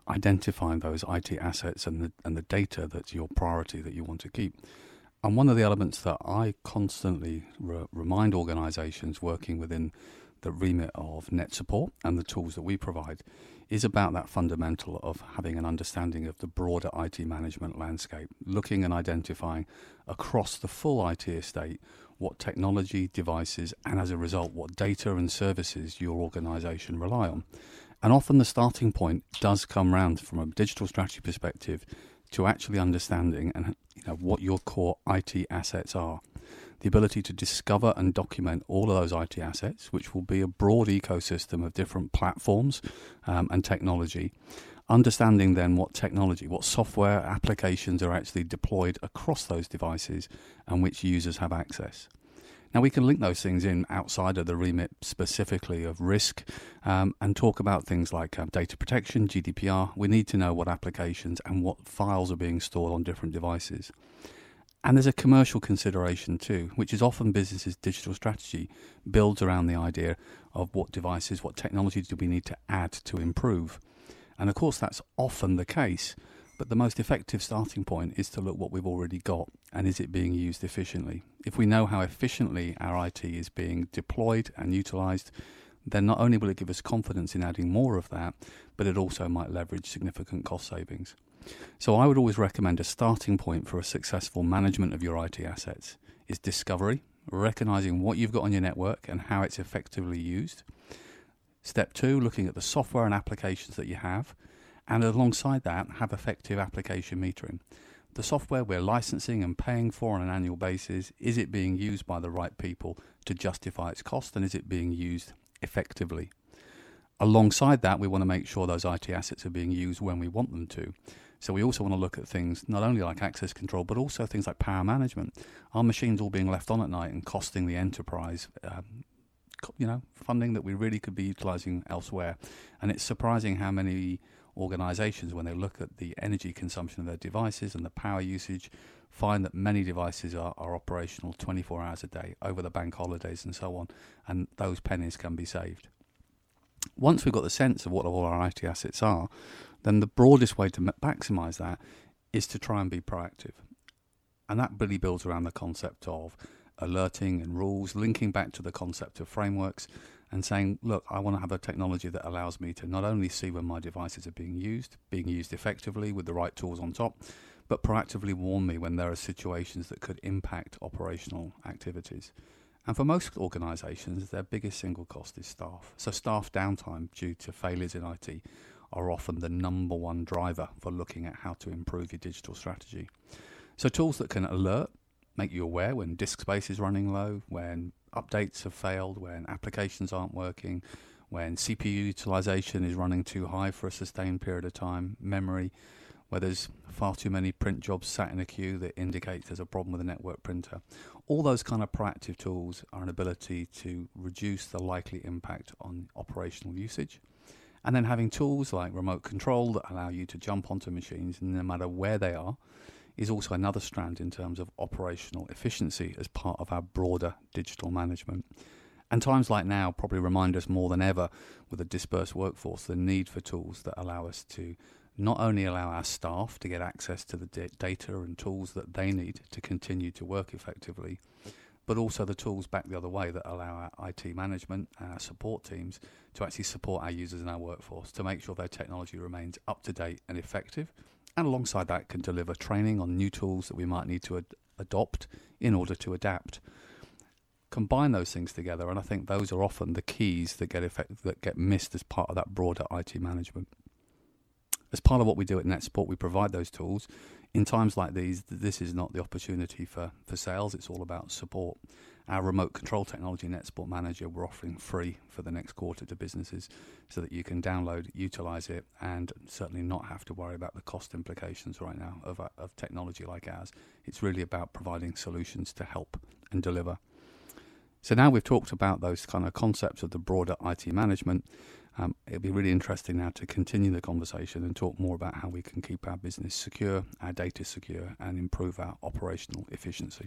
identifying those I T assets and the, and the data that's your priority that you want to keep. And one of the elements that I constantly re- remind organisations working within the remit of Net Support and the tools that we provide is about that fundamental of having an understanding of the broader I T management landscape, looking and identifying across the full I T estate what technology, devices, and as a result, what data and services your organisation rely on. And often the starting point does come round from a digital strategy perspective to actually understanding and you know what your core I T assets are. The ability to discover and document all of those I T assets, which will be a broad ecosystem of different platforms um, and technology. Understanding then what technology, what software applications are actually deployed across those devices and which users have access. Now, we can link those things in outside of the remit specifically of risk um, and talk about things like um, data protection, G D P R. We need to know what applications and what files are being stored on different devices. And there's a commercial consideration too, which is often businesses' digital strategy builds around the idea of what devices, what technology do we need to add to improve. And of course, that's often the case. But the most effective starting point is to look what we've already got and is it being used efficiently. If we know how efficiently our I T is being deployed and utilised, then not only will it give us confidence in adding more of that, but it also might leverage significant cost savings. So I would always recommend a starting point for a successful management of your I T assets is discovery, recognising what you've got on your network and how it's effectively used. Step two, looking at the software and applications that you have. And alongside that, have effective application metering. The software we're licensing and paying for on an annual basis, is it being used by the right people to justify its cost, and is it being used effectively? Alongside that, we want to make sure those I T assets are being used when we want them to. So we also want to look at things not only like access control, but also things like power management. Are machines all being left on at night and costing the enterprise um, you know, funding that we really could be utilising elsewhere? And it's surprising how many organisations, when they look at the energy consumption of their devices and the power usage, find that many devices are, are operational twenty-four hours a day over the bank holidays and so on, and those pennies can be saved. Once we've got the sense of what all our I T assets are, then the broadest way to maximise that is to try and be proactive. And that really builds around the concept of alerting and rules, linking back to the concept of frameworks and saying, look, I want to have a technology that allows me to not only see when my devices are being used, being used effectively with the right tools on top, but proactively warn me when there are situations that could impact operational activities. And for most organisations, their biggest single cost is staff. So staff downtime due to failures in I T are often the number one driver for looking at how to improve your digital strategy. So tools that can alert, make you aware when disk space is running low, when updates have failed, when applications aren't working, when C P U utilization is running too high for a sustained period of time, memory, where there's far too many print jobs sat in a queue that indicates there's a problem with a network printer. All those kind of proactive tools are an ability to reduce the likely impact on operational usage. And then having tools like remote control that allow you to jump onto machines no matter where they are is also another strand in terms of operational efficiency as part of our broader digital management. And times like now probably remind us more than ever with a dispersed workforce the need for tools that allow us to not only allow our staff to get access to the d- data and tools that they need to continue to work effectively, but also the tools back the other way that allow our I T management and our support teams to actually support our users and our workforce to make sure their technology remains up to date and effective. And alongside that can deliver training on new tools that we might need to ad- adopt in order to adapt. Combine those things together, and I think those are often the keys that get effect- that get missed as part of that broader I T management. As part of what we do at Net Support, we provide those tools. In times like these, this is not the opportunity for, for sales, it's all about support. Our remote control technology, Net Support Manager, we're offering free for the next quarter to businesses so that you can download, utilise it, and certainly not have to worry about the cost implications right now of, of technology like ours. It's really about providing solutions to help and deliver. So now we've talked about those kind of concepts of the broader I T management. Um, it'll be really interesting now to continue the conversation and talk more about how we can keep our business secure, our data secure, and improve our operational efficiency.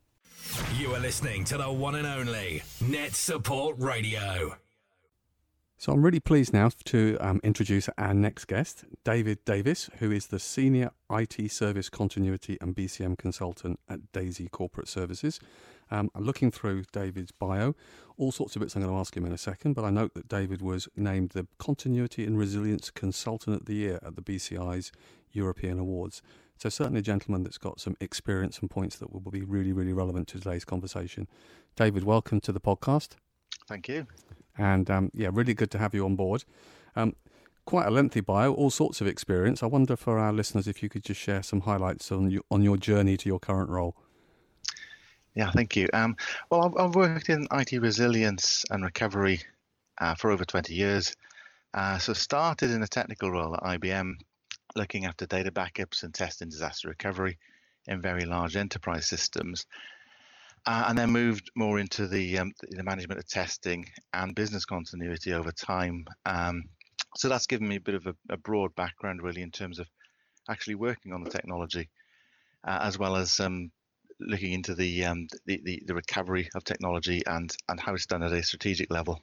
You are listening to the one and only Net Support Radio. So I'm really pleased now to um, introduce our next guest, David Davis, who is the Senior I T Service Continuity and B C M Consultant at Daisy Corporate Services. Um, I'm looking through David's bio, all sorts of bits I'm going to ask him in a second, but I note that David was named the Continuity and Resilience Consultant of the Year at the B C I's European Awards. So certainly a gentleman that's got some experience and points that will be really, really relevant to today's conversation. David, welcome to the podcast. Thank you. And um, yeah, really good to have you on board. Um, quite a lengthy bio, all sorts of experience. I wonder for our listeners if you could just share some highlights on your, on your journey to your current role. Yeah, thank you. Um, well, I've, I've worked in I T resilience and recovery uh, for over twenty years. Uh, so started in a technical role at I B M, looking after data backups and testing disaster recovery in very large enterprise systems. Uh, and then moved more into the um, the management of testing and business continuity over time. Um, so that's given me a bit of a, a broad background, really, in terms of actually working on the technology, uh, as well as um, looking into the, um, the the the recovery of technology and and how it's done at a strategic level.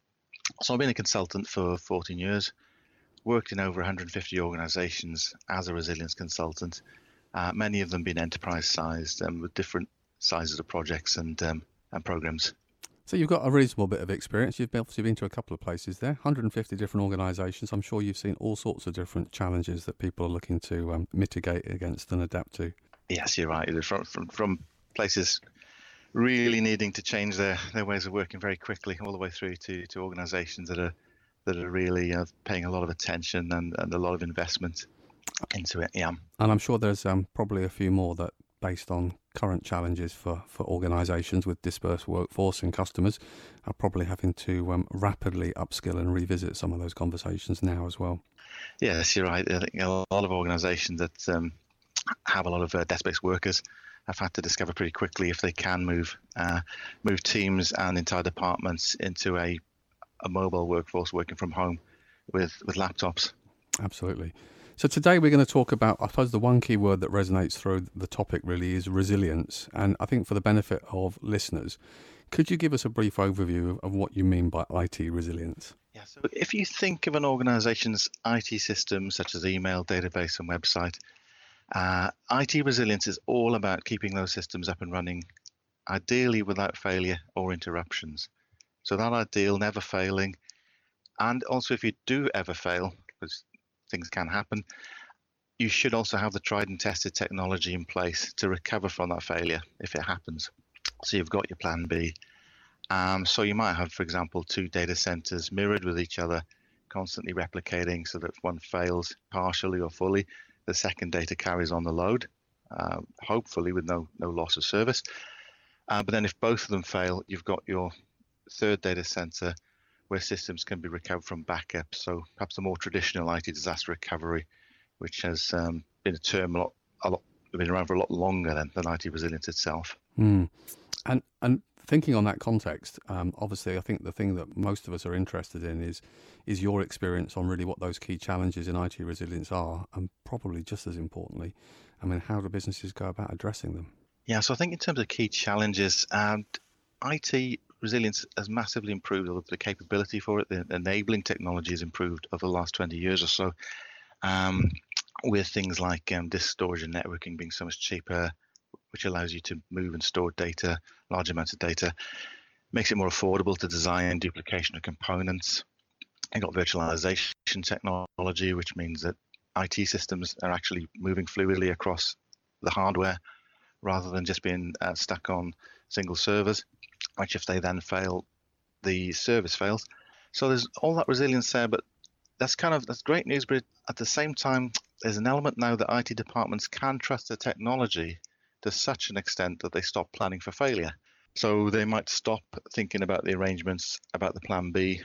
So I've been a consultant for fourteen years, worked in over one hundred fifty organisations as a resilience consultant. Uh, many of them being enterprise-sized and with different sizes of projects and um, and programs. So you've got a reasonable bit of experience. You've obviously been to a couple of places there, one hundred fifty different organisations. I'm sure you've seen all sorts of different challenges that people are looking to um, mitigate against and adapt to. Yes, you're right. From, from from places really needing to change their, their ways of working very quickly, all the way through to, to organisations that are that are really uh, paying a lot of attention and, and a lot of investment into it. Yeah, and I'm sure there's um, probably a few more that, based on current challenges for, for organisations with dispersed workforce and customers, are probably having to um, rapidly upskill and revisit some of those conversations now as well. Yes, you're right. I think a lot of organisations that um, have a lot of uh, desk-based workers have had to discover pretty quickly if they can move uh, move teams and entire departments into a, a mobile workforce working from home with, with laptops. Absolutely. So today we're going to talk about, I suppose the one key word that resonates through the topic really is resilience. And I think for the benefit of listeners, could you give us a brief overview of, of what you mean by I T resilience? Yeah, so if you think of an organization's I T systems such as email, database and website, uh, I T resilience is all about keeping those systems up and running, ideally without failure or interruptions. So that ideal, never failing. And also if you do ever fail, because things can happen, you should also have the tried and tested technology in place to recover from that failure if it happens. So you've got your plan B. Um, so you might have, for example, two data centers mirrored with each other, constantly replicating so that if one fails partially or fully, the second data carries on the load, uh, hopefully with no, no loss of service. Uh, but then if both of them fail, you've got your third data center where systems can be recovered from backups. So perhaps the more traditional I T disaster recovery, which has um, been a term a lot, a lot, been around for a lot longer than, than I T resilience itself. Mm. And and thinking on that context, um, obviously, I think the thing that most of us are interested in is is your experience on really what those key challenges in I T resilience are, and probably just as importantly, I mean, how do businesses go about addressing them? Yeah, so I think in terms of key challenges, um, I T resilience has massively improved. The capability for it, the enabling technology has improved over the last twenty years or so, um, with things like um, disk storage and networking being so much cheaper, which allows you to move and store data, large amounts of data, makes it more affordable to design duplication of components. You've got virtualization technology, which means that I T systems are actually moving fluidly across the hardware rather than just being uh, stuck on single servers, which if they then fail, the service fails. So there's all that resilience there, but that's kind of, that's great news, but at the same time, there's an element now that I T departments can trust the technology to such an extent that they stop planning for failure. So they might stop thinking about the arrangements, about the plan B,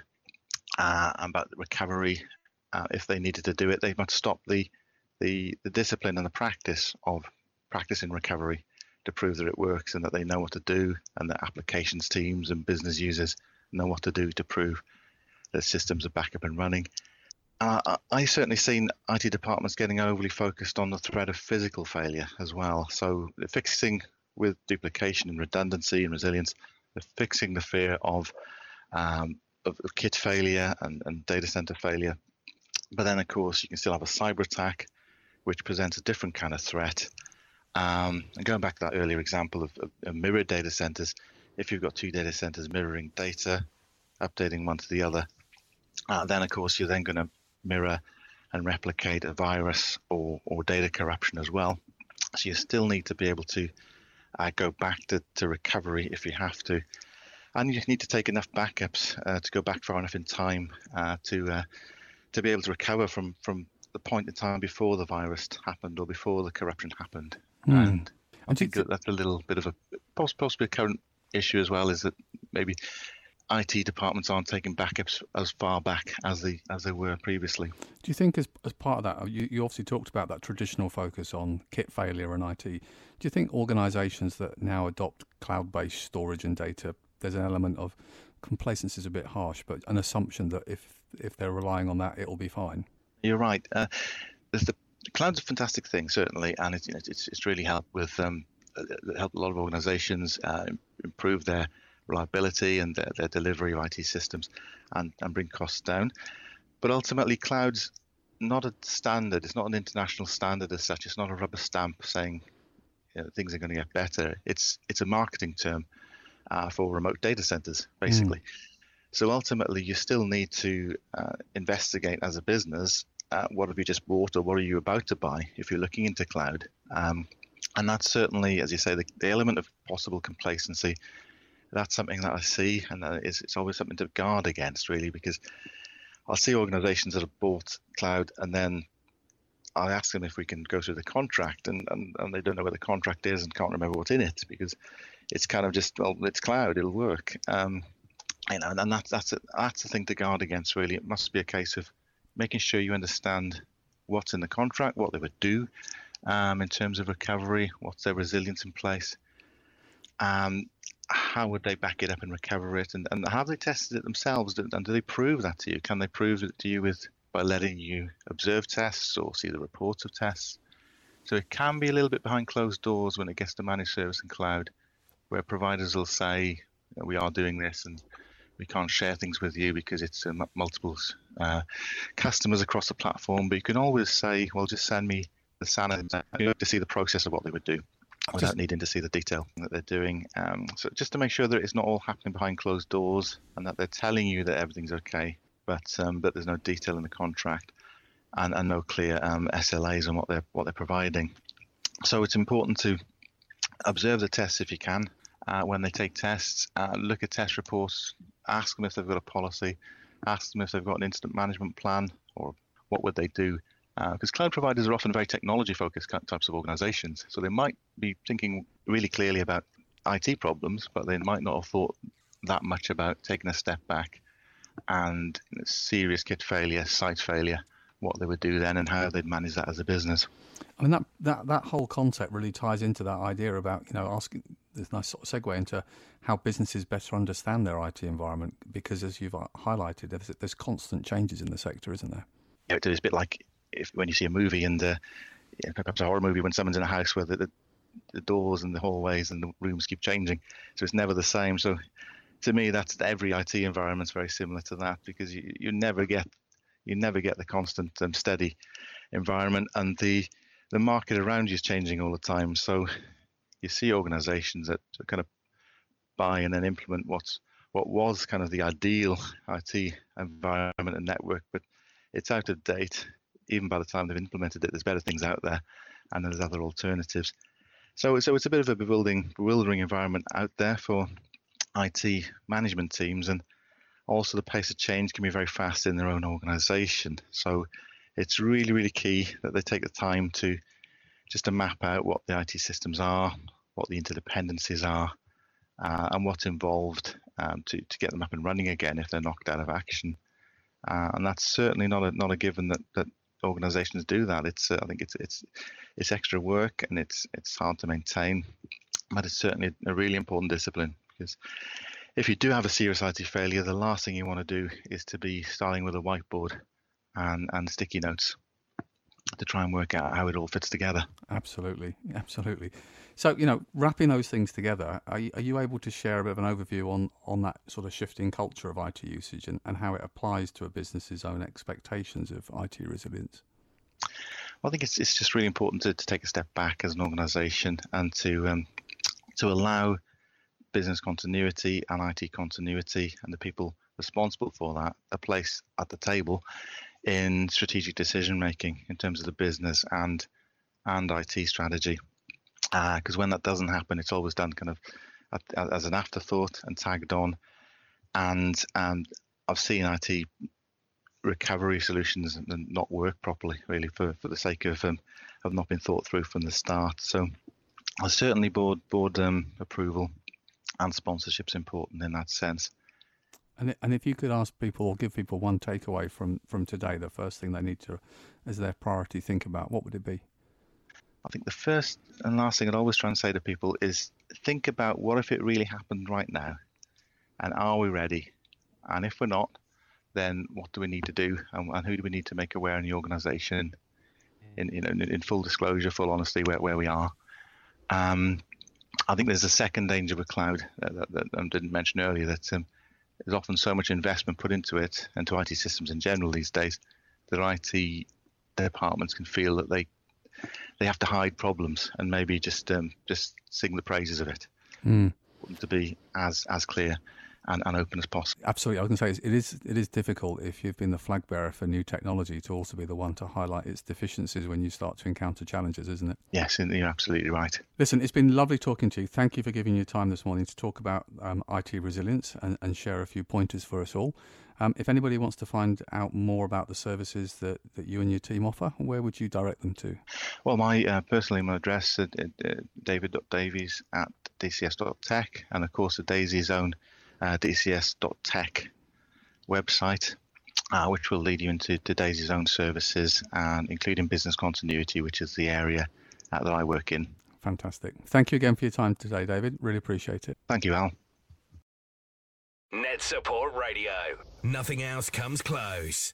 uh, about the recovery. Uh, if they needed to do it, they might stop the, the the discipline and the practice of practicing recovery to prove that it works and that they know what to do, and that applications teams and business users know what to do to prove that systems are back up and running. Uh, I certainly seen I T departments getting overly focused on the threat of physical failure as well. So fixing with duplication and redundancy and resilience, fixing the fear of um, of, of kit failure and, and data center failure. But then, of course, you can still have a cyber attack, which presents a different kind of threat. Um, and going back to that earlier example of, of, of mirrored data centers, if you've got two data centers mirroring data, updating one to the other, uh, then, of course, you're then going to mirror and replicate a virus or, or data corruption as well. So you still need to be able to uh, go back to, to recovery if you have to. And you need to take enough backups uh, to go back far enough in time uh, to uh, to be able to recover from, from the point in time before the virus happened or before the corruption happened. Mm. And I think that that's a little bit of a possibly a current issue as well, is that maybe I T departments aren't taking backups as far back as they as they were previously. Do you think as as part of that, you, you obviously talked about that traditional focus on kit failure and I T. Do you think organisations that now adopt cloud-based storage and data, there's an element of complacency is a bit harsh, but an assumption that if if they're relying on that, it'll be fine? You're right. Uh, there's the, the cloud's a fantastic thing, certainly, and it's you know, it's it's really helped with um, helped a lot of organisations uh, improve their reliability and their, their delivery of I T systems, and, and bring costs down. But ultimately, cloud's not a standard. It's not an international standard as such. It's not a rubber stamp saying you know, things are going to get better. It's it's a marketing term uh, for remote data centers, basically. Mm. So ultimately, you still need to uh, investigate as a business, uh, what have you just bought or what are you about to buy if you're looking into cloud. Um, and that's certainly, as you say, the, the element of possible complacency. That's something that I see, and that is, it's always something to guard against, really, because I'll see organizations that have bought cloud and then I ask them if we can go through the contract, and, and, and they don't know where the contract is and can't remember what's in it because it's kind of just, well, it's cloud, it'll work. Um, You know, and that's that's a, that's the thing to guard against. Really, it must be a case of making sure you understand what's in the contract, what they would do um, in terms of recovery, what's their resilience in place, um, how would they back it up and recover it, and, and have they tested it themselves, and do they prove that to you? Can they prove it to you with by letting you observe tests or see the reports of tests? So it can be a little bit behind closed doors when it gets to managed service and cloud, where providers will say, we are doing this and we can't share things with you because it's uh, multiple uh, customers across the platform. But you can always say, well, just send me the S A N to see the process of what they would do without just needing to see the detail that they're doing. Um, so just to make sure that it's not all happening behind closed doors and that they're telling you that everything's okay, but um, but there's no detail in the contract and, and no clear um, S L As on what they're what they're providing. So it's important to observe the tests if you can. Uh, when they take tests, uh, look at test reports, ask them if they've got a policy, ask them if they've got an incident management plan, or what would they do. Because uh, cloud providers are often very technology-focused types of organizations. So they might be thinking really clearly about I T problems, but they might not have thought that much about taking a step back and you know, serious kit failure, site failure, what they would do then and how they'd manage that as a business. I mean, that, that, that whole concept really ties into that idea about, you know, asking this nice sort of segue into how businesses better understand their I T environment, because as you've highlighted, there's, there's constant changes in the sector, isn't there? Yeah, it's a bit like if when you see a movie and uh, yeah, perhaps a horror movie when someone's in a house where the, the, the doors and the hallways and the rooms keep changing, so it's never the same. So to me, that's every I T environment's very similar to that, because you, you never get you never get the constant um, steady environment, and the the market around you is changing all the time. So you see organizations that kind of buy and then implement what's what was kind of the ideal I T environment and network, but it's out of date. Even by the time they've implemented it, there's better things out there, and there's other alternatives. So, so it's a bit of a bewildering, bewildering environment out there for I T management teams, and also the pace of change can be very fast in their own organization. So it's really, really key that they take the time to just to map out what the I T systems are, what the interdependencies are, uh, and what's involved um, to, to get them up and running again if they're knocked out of action. Uh, and that's certainly not a not a given that, that organizations do that. It's uh, I think it's it's it's extra work, and it's it's hard to maintain, but it's certainly a really important discipline, because if you do have a serious I T failure, the last thing you want to do is to be starting with a whiteboard and, and sticky notes. to try and work out how it all fits together. Absolutely, absolutely. So, you know, wrapping those things together, are you, are you able to share a bit of an overview on, on that sort of shifting culture of I T usage and, and how it applies to a business's own expectations of I T resilience? Well, I think it's it's just really important to, to take a step back as an organisation and to um, to allow business continuity and I T continuity and the people responsible for that a place at the table in strategic decision making in terms of the business and and I T strategy. Because uh, when that doesn't happen, it's always done kind of at, as an afterthought and tagged on. And and I've seen I T recovery solutions not work properly, really, for, for the sake of um, have not been thought through from the start. So uh, certainly board board um, approval and sponsorship's important in that sense. And and if you could ask people or give people one takeaway from, from today, the first thing they need to, as their priority, think about, what would it be? I think the first and last thing I'd always try and say to people is think about what if it really happened right now, and are we ready? And if we're not, then what do we need to do, and, and who do we need to make aware in the organisation, in you know in, in full disclosure, full honesty, where where we are. Um, I think there's a second danger with cloud uh, that, that I didn't mention earlier, that um, there's often so much investment put into it and to I T systems in general these days that I T departments can feel that they they have to hide problems and maybe just um, just sing the praises of it. Mm. To be as as clear and, and open as possible. Absolutely. I was going to say it is it is difficult if you've been the flag bearer for new technology to also be the one to highlight its deficiencies when you start to encounter challenges, isn't it? Yes, you're absolutely right. Listen, it's been lovely talking to you. Thank you for giving your time this morning to talk about um, I T resilience and, and share a few pointers for us all. Um, if anybody wants to find out more about the services that, that you and your team offer, where would you direct them to? Well, my uh, personal email address is uh, david dot davies at d c s dot tech, and of course the Daisy's own uh, d c s dot tech website, uh, which will lead you into to Daisy's own services, and including business continuity, which is the area uh, that I work in. Fantastic. Thank you again for your time today, David. Really appreciate it. Thank you, Al. Net Support Radio. Nothing else comes close.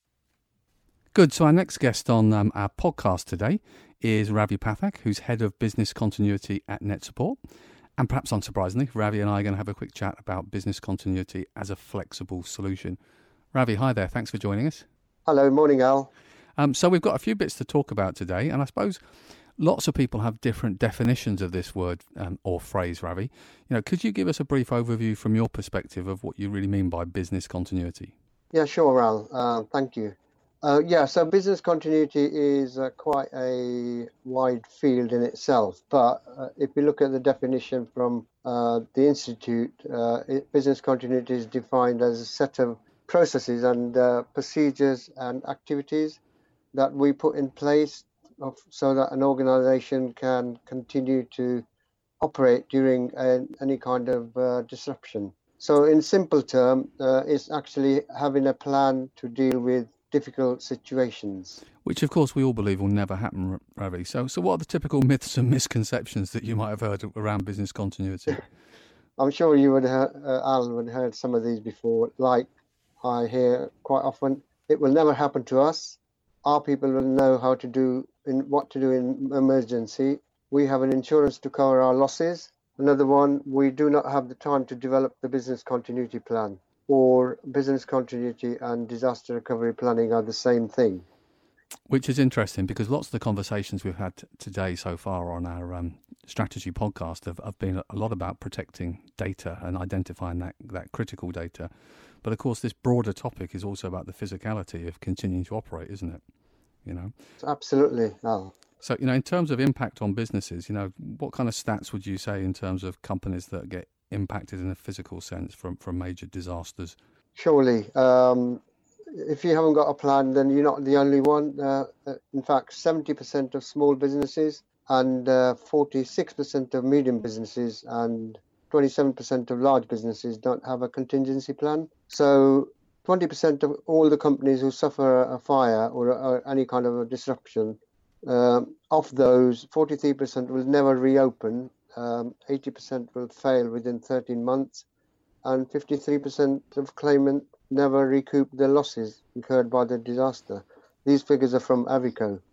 Good. So our next guest on um, our podcast today is Ravi Pathak, who's Head of Business Continuity at NetSupport. And perhaps unsurprisingly, Ravi and I are going to have a quick chat about business continuity as a flexible solution. Ravi, hi there. Thanks for joining us. Hello. Morning, Al. Um, so we've got a few bits to talk about today, and I suppose lots of people have different definitions of this word um, or phrase, Ravi. You know, could you give us a brief overview from your perspective of what you really mean by business continuity? Yeah, sure, Al. Uh, thank you. Uh, yeah, so business continuity is uh, quite a wide field in itself. But uh, if we look at the definition from uh, the Institute, uh, it, business continuity is defined as a set of processes and uh, procedures and activities that we put in place Of, so that an organization can continue to operate during a, any kind of uh, disruption. So in simple term, uh, it's actually having a plan to deal with difficult situations. Which, of course, we all believe will never happen, Ravi. So, so what are the typical myths and misconceptions that you might have heard around business continuity? I'm sure you would have, uh, Alan would have heard some of these before. Like I hear quite often, it will never happen to us. Our people will know how to do in what to do in emergency. We have an insurance to cover our losses. Another one, we do not have the time to develop the business continuity plan. Or business continuity and disaster recovery planning are the same thing. Which is interesting because lots of the conversations we've had t- today so far on our um, strategy podcast have, have been a lot about protecting data and identifying that, that critical data. But of course, this broader topic is also about the physicality of continuing to operate, isn't it? You know, absolutely. No. So, you know, in terms of impact on businesses, you know, what kind of stats would you say in terms of companies that get impacted in a physical sense from, from major disasters? Surely. Um, if you haven't got a plan, then you're not the only one. Uh, in fact, seventy percent of small businesses and uh, forty-six percent of medium businesses and twenty-seven percent of large businesses don't have a contingency plan. So twenty percent of all the companies who suffer a fire or, or any kind of a disruption, um, of those, forty-three percent will never reopen, um, eighty percent will fail within thirteen months, and fifty-three percent of claimants never recoup the losses incurred by the disaster. These figures are from Avico.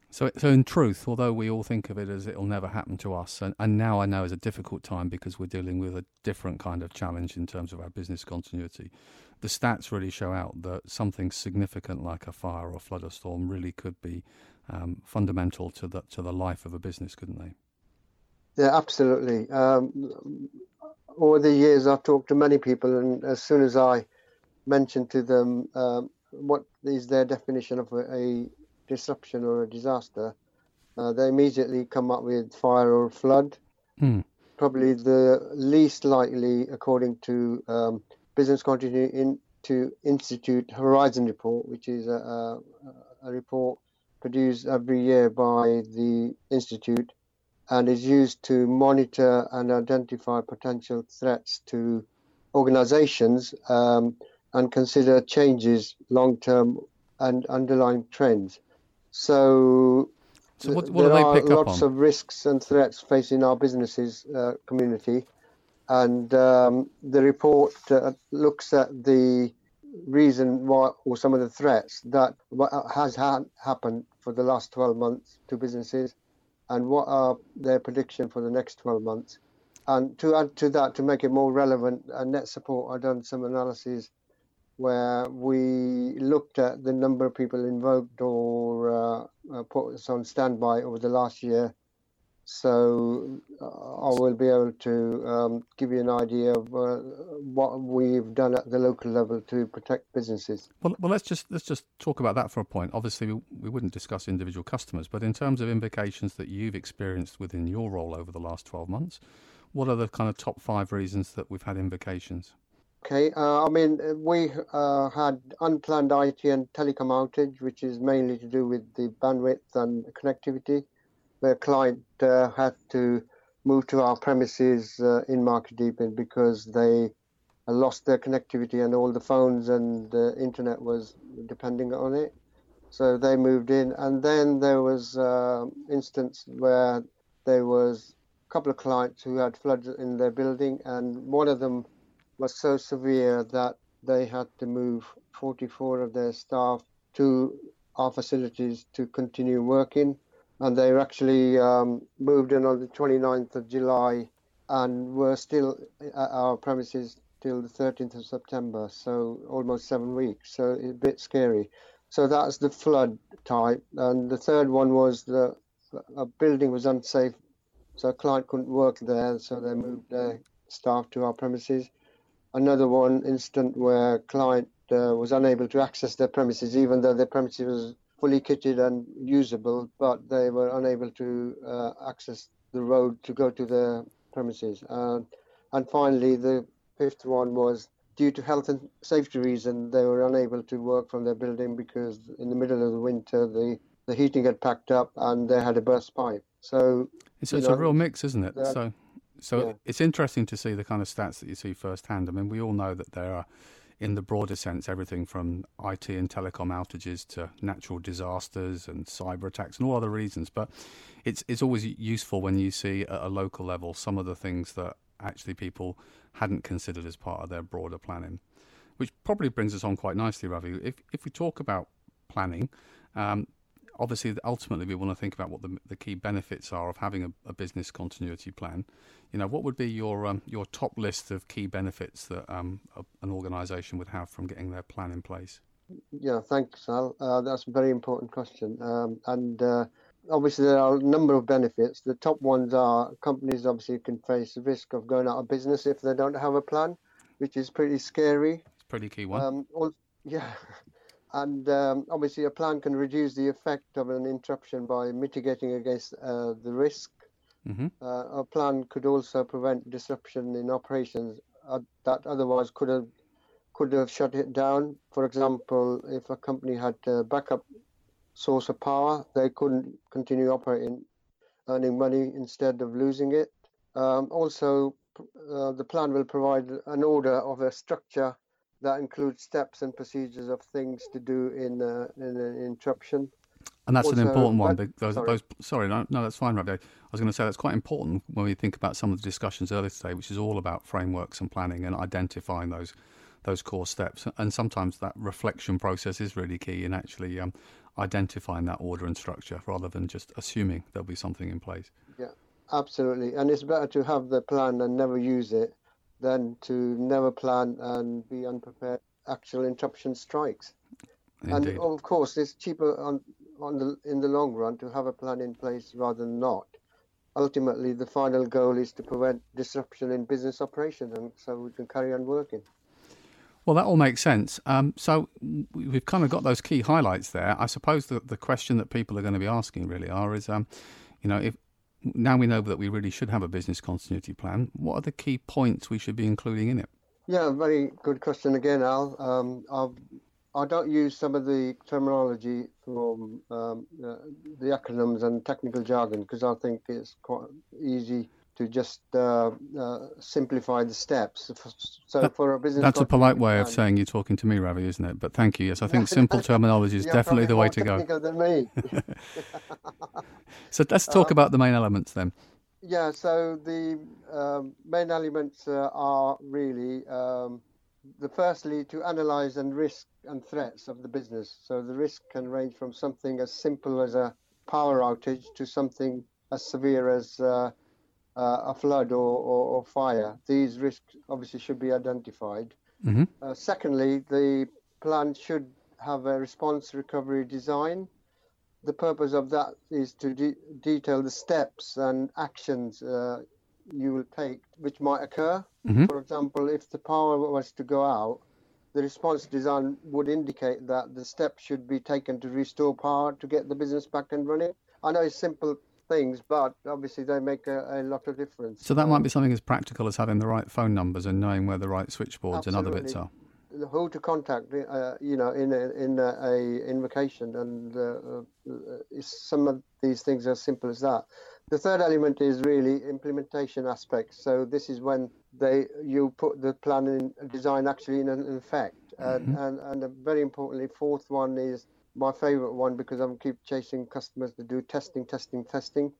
So, so in truth, although we all think of it as it'll never happen to us, and, and now I know is a difficult time because we're dealing with a different kind of challenge in terms of our business continuity, the stats really show out that something significant like a fire or flood or storm really could be um, fundamental to the to the life of a business, couldn't they? Yeah, absolutely. Um, over the years, I've talked to many people, and as soon as I mention to them um, what is their definition of a, a disruption or a disaster, uh, they immediately come up with fire or flood. Hmm. Probably the least likely, according to um, Business Continuity Institute Horizon Report, which is a, a, a report produced every year by the Institute and is used to monitor and identify potential threats to organizations um, and consider changes, long-term and underlying trends. So, so what, what there do they are pick up lots on? of risks and threats facing our businesses uh, community. And um, the report uh, looks at the reason why, or some of the threats that has ha- happened for the last twelve months to businesses, and what are their prediction for the next twelve months. And to add to that, to make it more relevant, uh, Net Support, I've done some analysis where we looked at the number of people invoked or uh, uh, put us on standby over the last year. So uh, I will be able to um, give you an idea of uh, what we've done at the local level to protect businesses. Well, well, let's just let's just talk about that for a point. Obviously, we, we wouldn't discuss individual customers, but in terms of invocations that you've experienced within your role over the last twelve months, what are the kind of top five reasons that we've had invocations? Okay, uh, I mean, we uh, had unplanned I T and telecom outage, which is mainly to do with the bandwidth and connectivity, where a client uh, had to move to our premises uh, in Market Deeping because they lost their connectivity and all the phones and the internet was depending on it. So they moved in. And then there was an uh, instance where there was a couple of clients who had floods in their building, and one of them was so severe that they had to move forty-four of their staff to our facilities to continue working. And they were actually um, moved in on the twenty-ninth of July and were still at our premises till the thirteenth of September, so almost seven weeks. So it's a bit scary. So that's the flood type. And the third one was the a building was unsafe, so a client couldn't work there, so they moved their staff to our premises. Another one instant where a client uh, was unable to access their premises, even though their premises was fully kitted and usable, but they were unable to uh, access the road to go to their premises. Uh, and finally, the fifth one was due to health and safety reason, they were unable to work from their building because in the middle of the winter, the, the heating had packed up and they had a burst pipe. So it's, it's know, a real mix, isn't it? That, so so yeah. It's interesting to see the kind of stats that you see firsthand. I mean, we all know that there are, in the broader sense, everything from I T and telecom outages to natural disasters and cyber attacks and all other reasons. But it's it's always useful when you see at a local level some of the things that actually people hadn't considered as part of their broader planning, which probably brings us on quite nicely, Ravi. If if we talk about planning, um, obviously ultimately we want to think about what the, the key benefits are of having a, a business continuity plan. You know, what would be your um, your top list of key benefits that um, a, an organisation would have from getting their plan in place? Yeah, thanks, Al. Uh, that's a very important question. Um, and uh, obviously there are a number of benefits. The top ones are companies obviously can face the risk of going out of business if they don't have a plan, which is pretty scary. It's a pretty key one. Um, all, yeah. And um, obviously a plan can reduce the effect of an interruption by mitigating against uh, the risk. Mm-hmm. Uh, a plan could also prevent disruption in operations uh, that otherwise could have could have shut it down. For example, if a company had a backup source of power, they couldn't continue operating, earning money instead of losing it. Um, also, uh, the plan will provide an order of a structure that includes steps and procedures of things to do in, uh, in an interruption. And that's also, an important one. But, those, sorry, those, sorry no, no, that's fine, Ravi. I was going to say that's quite important when we think about some of the discussions earlier today, which is all about frameworks and planning and identifying those those core steps. And sometimes that reflection process is really key in actually um, identifying that order and structure rather than just assuming there'll be something in place. Yeah, absolutely. And it's better to have the plan and never use it than to never plan and be unprepared. Actual interruption strikes. Indeed. And of course, it's cheaper on, on the in the long run to have a plan in place rather than not. Ultimately, the final goal is to prevent disruption in business operation, and so we can carry on working. Well, that all makes sense. Um, so we've kind of got those key highlights there. I suppose the, the question that people are going to be asking really are is, um, you know, if now we know that we really should have a business continuity plan, what are the key points we should be including in it? Yeah, very good question again, Al. Um, I've, I don't use some of the terminology from um, uh, the acronyms and technical jargon because I think it's quite easy to just uh, uh, simplify the steps. So that, for a business, that's a polite way of saying you're talking to me, Ravi, isn't it? But thank you. Yes, I think simple terminology is You're definitely the way to go. Than me. So let's talk um, about the main elements then. Yeah. So the um, main elements uh, are really um, the firstly to analyze and risk and threats of the business. So the risk can range from something as simple as a power outage to something as severe as uh, uh, a flood or, or, or fire. These risks obviously should be identified. Mm-hmm. Uh, secondly, the plan should have a response recovery design. The purpose of that is to de- detail the steps and actions uh, you will take which might occur. Mm-hmm. For example, if the power was to go out, the response design would indicate that the steps should be taken to restore power to get the business back and running. I know it's simple things, but obviously they make a, a lot of difference. So that um, might be something as practical as having the right phone numbers and knowing where the right switchboards absolutely. and other bits are. Who to contact, uh, you know, in a, in a, a invocation, and uh, uh, some of these things are simple as that. The third element is really implementation aspects. So this is when they you put the plan in design actually in, in effect, and, Mm-hmm. and and very importantly, fourth one is my favorite one because I'm keep chasing customers to do testing, testing, testing,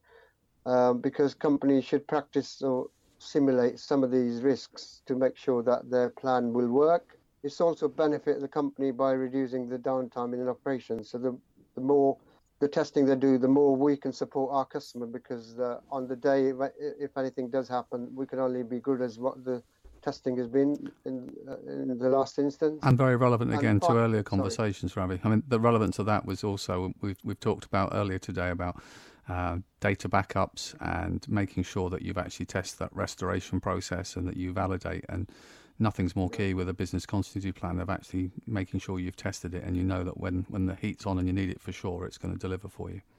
um, because companies should practice or simulate some of these risks to make sure that their plan will work. It's also benefit the company by reducing the downtime in an operation. So the, the more the testing they do, the more we can support our customer because uh, on the day, if, if anything does happen, we can only be good as what the testing has been in, uh, in the last instance. And very relevant again and, to earlier conversations, sorry. Ravi. I mean, the relevance of that was also, we've, we've talked about earlier today about uh, data backups and making sure that you've actually tested that restoration process and that you validate, and nothing's more key with a business continuity plan of actually making sure you've tested it and you know that when, when the heat's on and you need it for sure, it's going to deliver for you.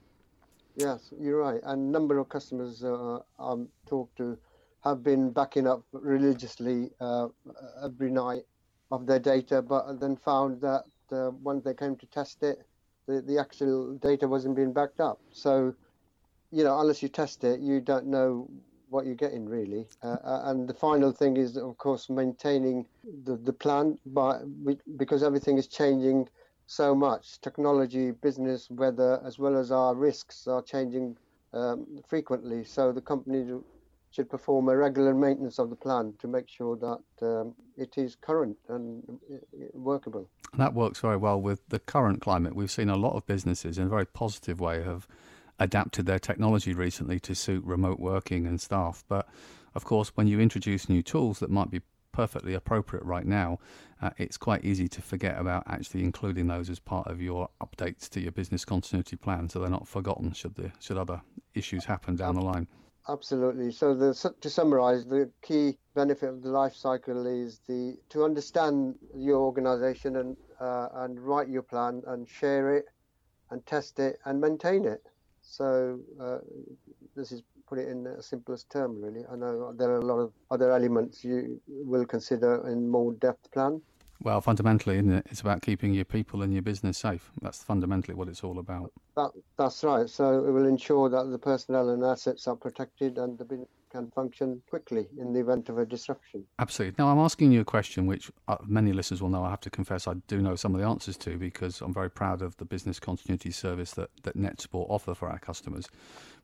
Yes, you're right. And a number of customers uh, I've talked to have been backing up religiously uh, every night of their data, but then found that uh, when they came to test it, the, the actual data wasn't being backed up. So, you know, unless you test it, you don't know what you're getting really. Uh, and the final thing is, of course, maintaining the, the plan, but we, because everything is changing so much, technology, business, weather, as well as our risks are changing um, frequently. So the company should perform a regular maintenance of the plan to make sure that um, it is current and workable. And that works very well with the current climate. We've seen a lot of businesses in a very positive way have adapted their technology recently to suit remote working and staff. But of course, when you introduce new tools that might be perfectly appropriate right now, uh, it's quite easy to forget about actually including those as part of your updates to your business continuity plan, so they're not forgotten should the should other issues happen down the line. Absolutely. So the, to summarize, the key benefit of the life cycle is the to understand your organization and uh, and write your plan and share it and test it and maintain it. So uh, this is put it in the simplest term, really. I know there are a lot of other elements you will consider in more depth plan. Well, fundamentally, isn't it? It's about keeping your people and your business safe. That's fundamentally what it's all about. That, that's right. So it will ensure that the personnel and assets are protected and the business can function quickly in the event of a disruption. Absolutely. Now, I'm asking you a question which uh, many listeners will know. I have to confess I do know some of the answers to, because I'm very proud of the business continuity service that, that NetSupport offer for our customers.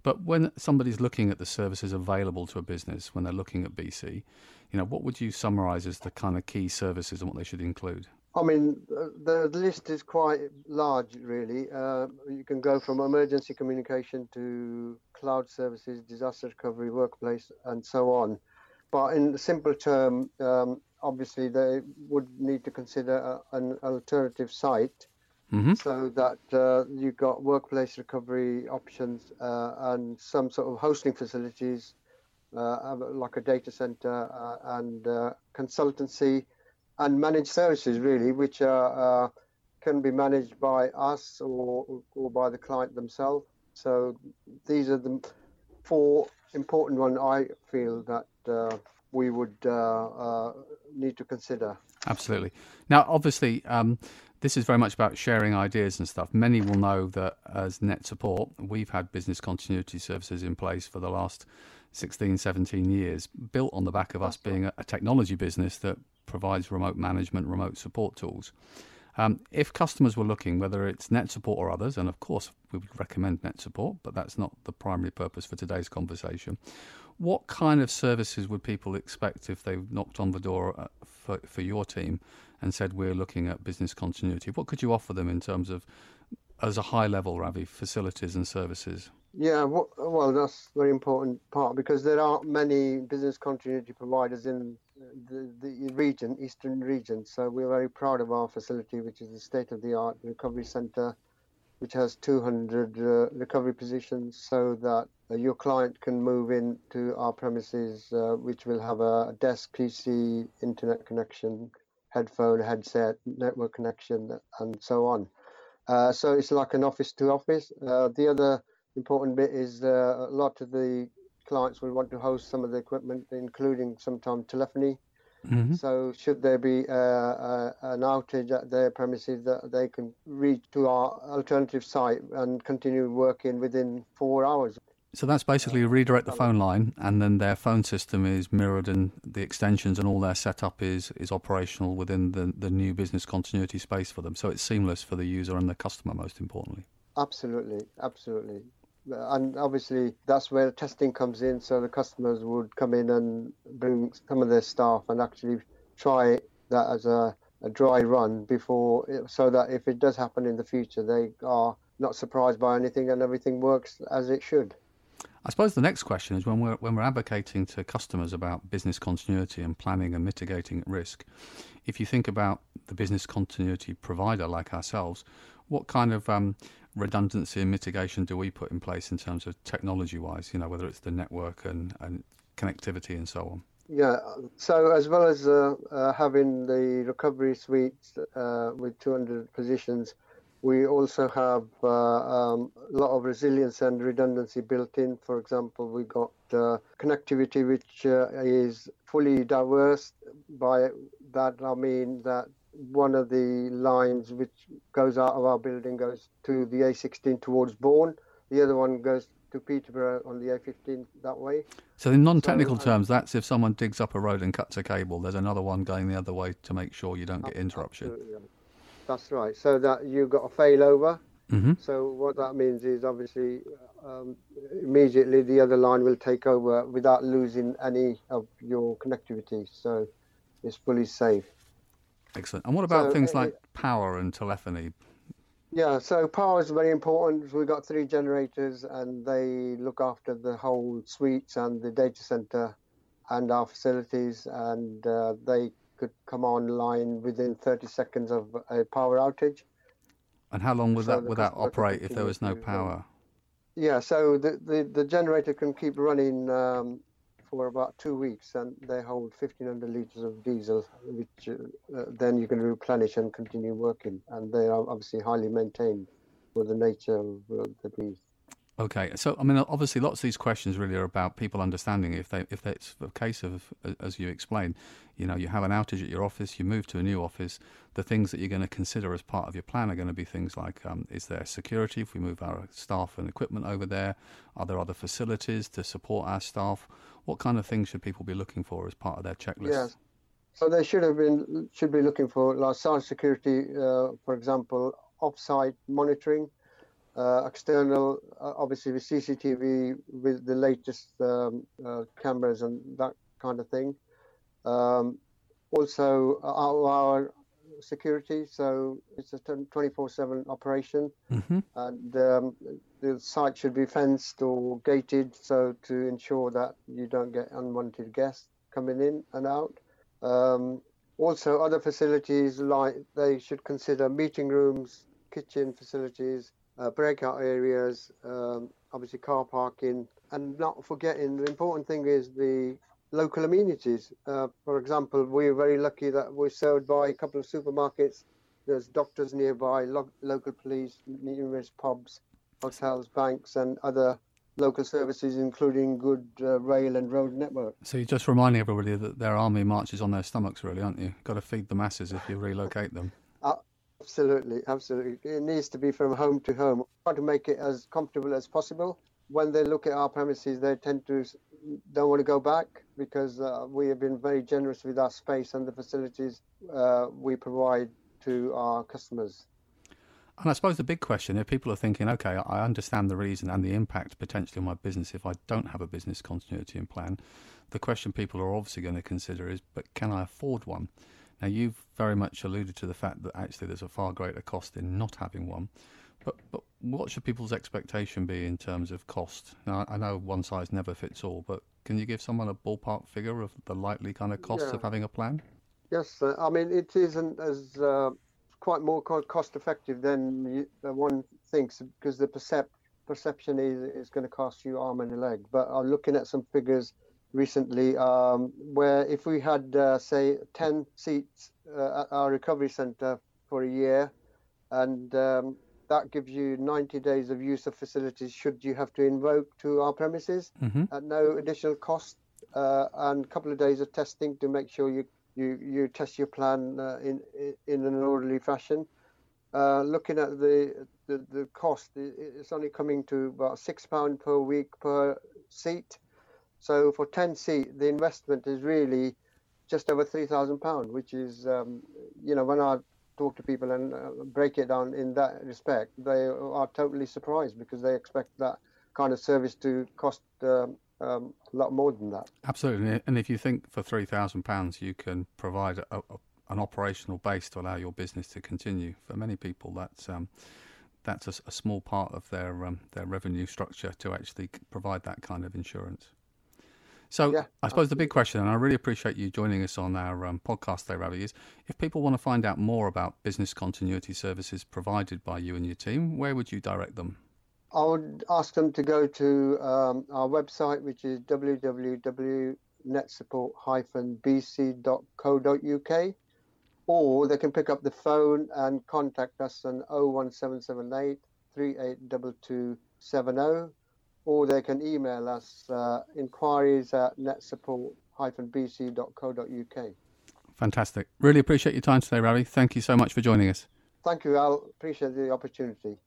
But when somebody's looking at the services available to a business, when they're looking at B C, you know, what would you summarise as the kind of key services and what they should include? I mean, the list is quite large, really. Uh, you can go from emergency communication to cloud services, disaster recovery, workplace, and so on. But in simple term, um, obviously they would need to consider a, an alternative site, mm-hmm. so that uh, you've got workplace recovery options uh, and some sort of hosting facilities, uh, like a data center uh, and uh, consultancy, and managed services, really, which are, uh, can be managed by us or or by the client themselves. So these are the four important ones I feel that uh, we would uh, uh, need to consider. Absolutely. Now, obviously, um, this is very much about sharing ideas and stuff. Many will know that as Net Support, we've had business continuity services in place for the last sixteen, seventeen years, built on the back of us being a, a technology business that provides remote management, remote support tools. Um, if customers were looking, whether it's Net Support or others, and of course we would recommend Net Support, but that's not the primary purpose for today's conversation, what kind of services would people expect if they knocked on the door for, for your team and said, we're looking at business continuity? What could you offer them in terms of, as a high level, Ravi, facilities and services? Yeah, well, that's a very important part, because there aren't many business continuity providers in the, the region, Eastern region. So we're very proud of our facility, which is the state-of-the-art recovery centre, which has two hundred uh, recovery positions, so that uh, your client can move into our premises, uh, which will have a desk, P C, internet connection, headphone, headset, network connection, and so on. Uh, so it's like an office to office. Uh, the other important bit is uh, a lot of the clients will want to host some of the equipment, including sometimes telephony. Mm-hmm. So should there be uh, uh, an outage at their premises, that they can reach to our alternative site and continue working within four hours. So that's basically redirect the phone line, and then their phone system is mirrored, and the extensions and all their setup is is operational within the, the new business continuity space for them. So it's seamless for the user and the customer, most importantly. Absolutely, absolutely. And obviously that's where testing comes in, so the customers would come in and bring some of their staff and actually try that as a, a dry run before, so that if it does happen in the future, they are not surprised by anything and everything works as it should. I suppose the next question is, when we're when we're advocating to customers about business continuity and planning and mitigating risk, if you think about the business continuity provider like ourselves, what kind of um, redundancy and mitigation do we put in place in terms of technology-wise, you know, whether it's the network and, and connectivity and so on? Yeah, so as well as uh, uh, having the recovery suites uh, with two hundred positions, we also have uh, um, a lot of resilience and redundancy built in. For example, we got uh, connectivity which uh, is fully diverse. By that I mean that one of the lines which goes out of our building goes to the A sixteen towards Bourne. The other one goes to Peterborough on the A fifteen that way. So in non-technical so, terms, that's if someone digs up a road and cuts a cable, there's another one going the other way to make sure you don't get interruption. Absolutely. That's right. So that you've got a failover. Mm-hmm. So what that means is obviously um, immediately the other line will take over without losing any of your connectivity. So it's fully safe. Excellent. And what about so, things uh, like power and telephony? Yeah, so power is very important. We've got three generators and they look after the whole suites and the data center and our facilities, and uh, they could come online within thirty seconds of a power outage. And how long would so that would that operate if there was no power? Yeah, so the, the, the generator can keep running um, for about two weeks, and they hold fifteen hundred litres of diesel, which uh, then you can replenish and continue working. And they are obviously highly maintained for the nature of uh, the bees. Okay, so I mean, obviously, lots of these questions really are about people understanding if they if it's a case of, as you explained, you know, you have an outage at your office, you move to a new office, the things that you're going to consider as part of your plan are going to be things like, um, is there security if we move our staff and equipment over there? Are there other facilities to support our staff? What kind of things should people be looking for as part of their checklist? Yeah, so they should have been should be looking for like cyber security, uh, for example, off-site monitoring. uh, external, uh, obviously with C C T V, with the latest um, uh, cameras and that kind of thing. Um, also, our, our security, so it's a twenty-four seven operation, Mm-hmm. and um, the site should be fenced or gated, so to ensure that you don't get unwanted guests coming in and out. Um, also, other facilities, like they should consider meeting rooms, kitchen facilities, uh, breakout areas, um, obviously car parking, and not forgetting the important thing is the local amenities. Uh, for example, we're very lucky that we're served by a couple of supermarkets. There's doctors nearby, lo- local police, numerous pubs, hotels, banks, and other local services, including good uh, rail and road network. So you're just reminding everybody that their army marches on their stomachs, really, aren't you? Got to feed the masses if you relocate them. Uh, absolutely, absolutely. It needs to be from home to home. Try to make it as comfortable as possible. When they look at our premises, they tend to don't want to go back because uh, we have been very generous with our space and the facilities uh, we provide to our customers. And I suppose the big question, if people are thinking, okay, I understand the reason and the impact potentially on my business if I don't have a business continuity and plan, the question people are obviously going to consider is, but can I afford one? Now, you've very much alluded to the fact that actually there's a far greater cost in not having one. But, but what should people's expectation be in terms of cost? Now, I know one size never fits all, but can you give someone a ballpark figure of the likely kind of costs Yeah. of having a plan? Yes, uh, I mean, it isn't as uh, quite more cost effective than you, uh, one thinks, because the percep- perception is is going to cost you arm and a leg. But I'm looking at some figures recently um, where if we had, uh, say, ten seats uh, at our recovery centre for a year, and um, that gives you ninety days of use of facilities should you have to invoke to our premises Mm-hmm. at no additional cost, uh, and a couple of days of testing to make sure you you, you test your plan uh, in in an orderly fashion. Uh, looking at the, the, the cost, it's only coming to about six pounds per week per seat. So for ten seat, the investment is really just over three thousand pounds, which is, um, you know, when I talk to people and uh, break it down in that respect, they are totally surprised because they expect that kind of service to cost um, um, a lot more than that. Absolutely. And if you think for three thousand pounds you can provide a, a, an operational base to allow your business to continue, for many people that's um, that's a, a small part of their um, their revenue structure to actually provide that kind of insurance. So Yeah, I suppose the big question, and I really appreciate you joining us on our um, podcast today, Ravi, is if people want to find out more about business continuity services provided by you and your team, where would you direct them? I would ask them to go to um, our website, which is w w w dot net support dash b c dot co dot u k, or they can pick up the phone and contact us on oh one seven seven eight, three eight two two seven oh, or they can email us uh, inquiries at net support dash b c dot co dot u k. Fantastic. Really appreciate your time today, Ravi. Thank you so much for joining us. Thank you, Al. Appreciate the opportunity.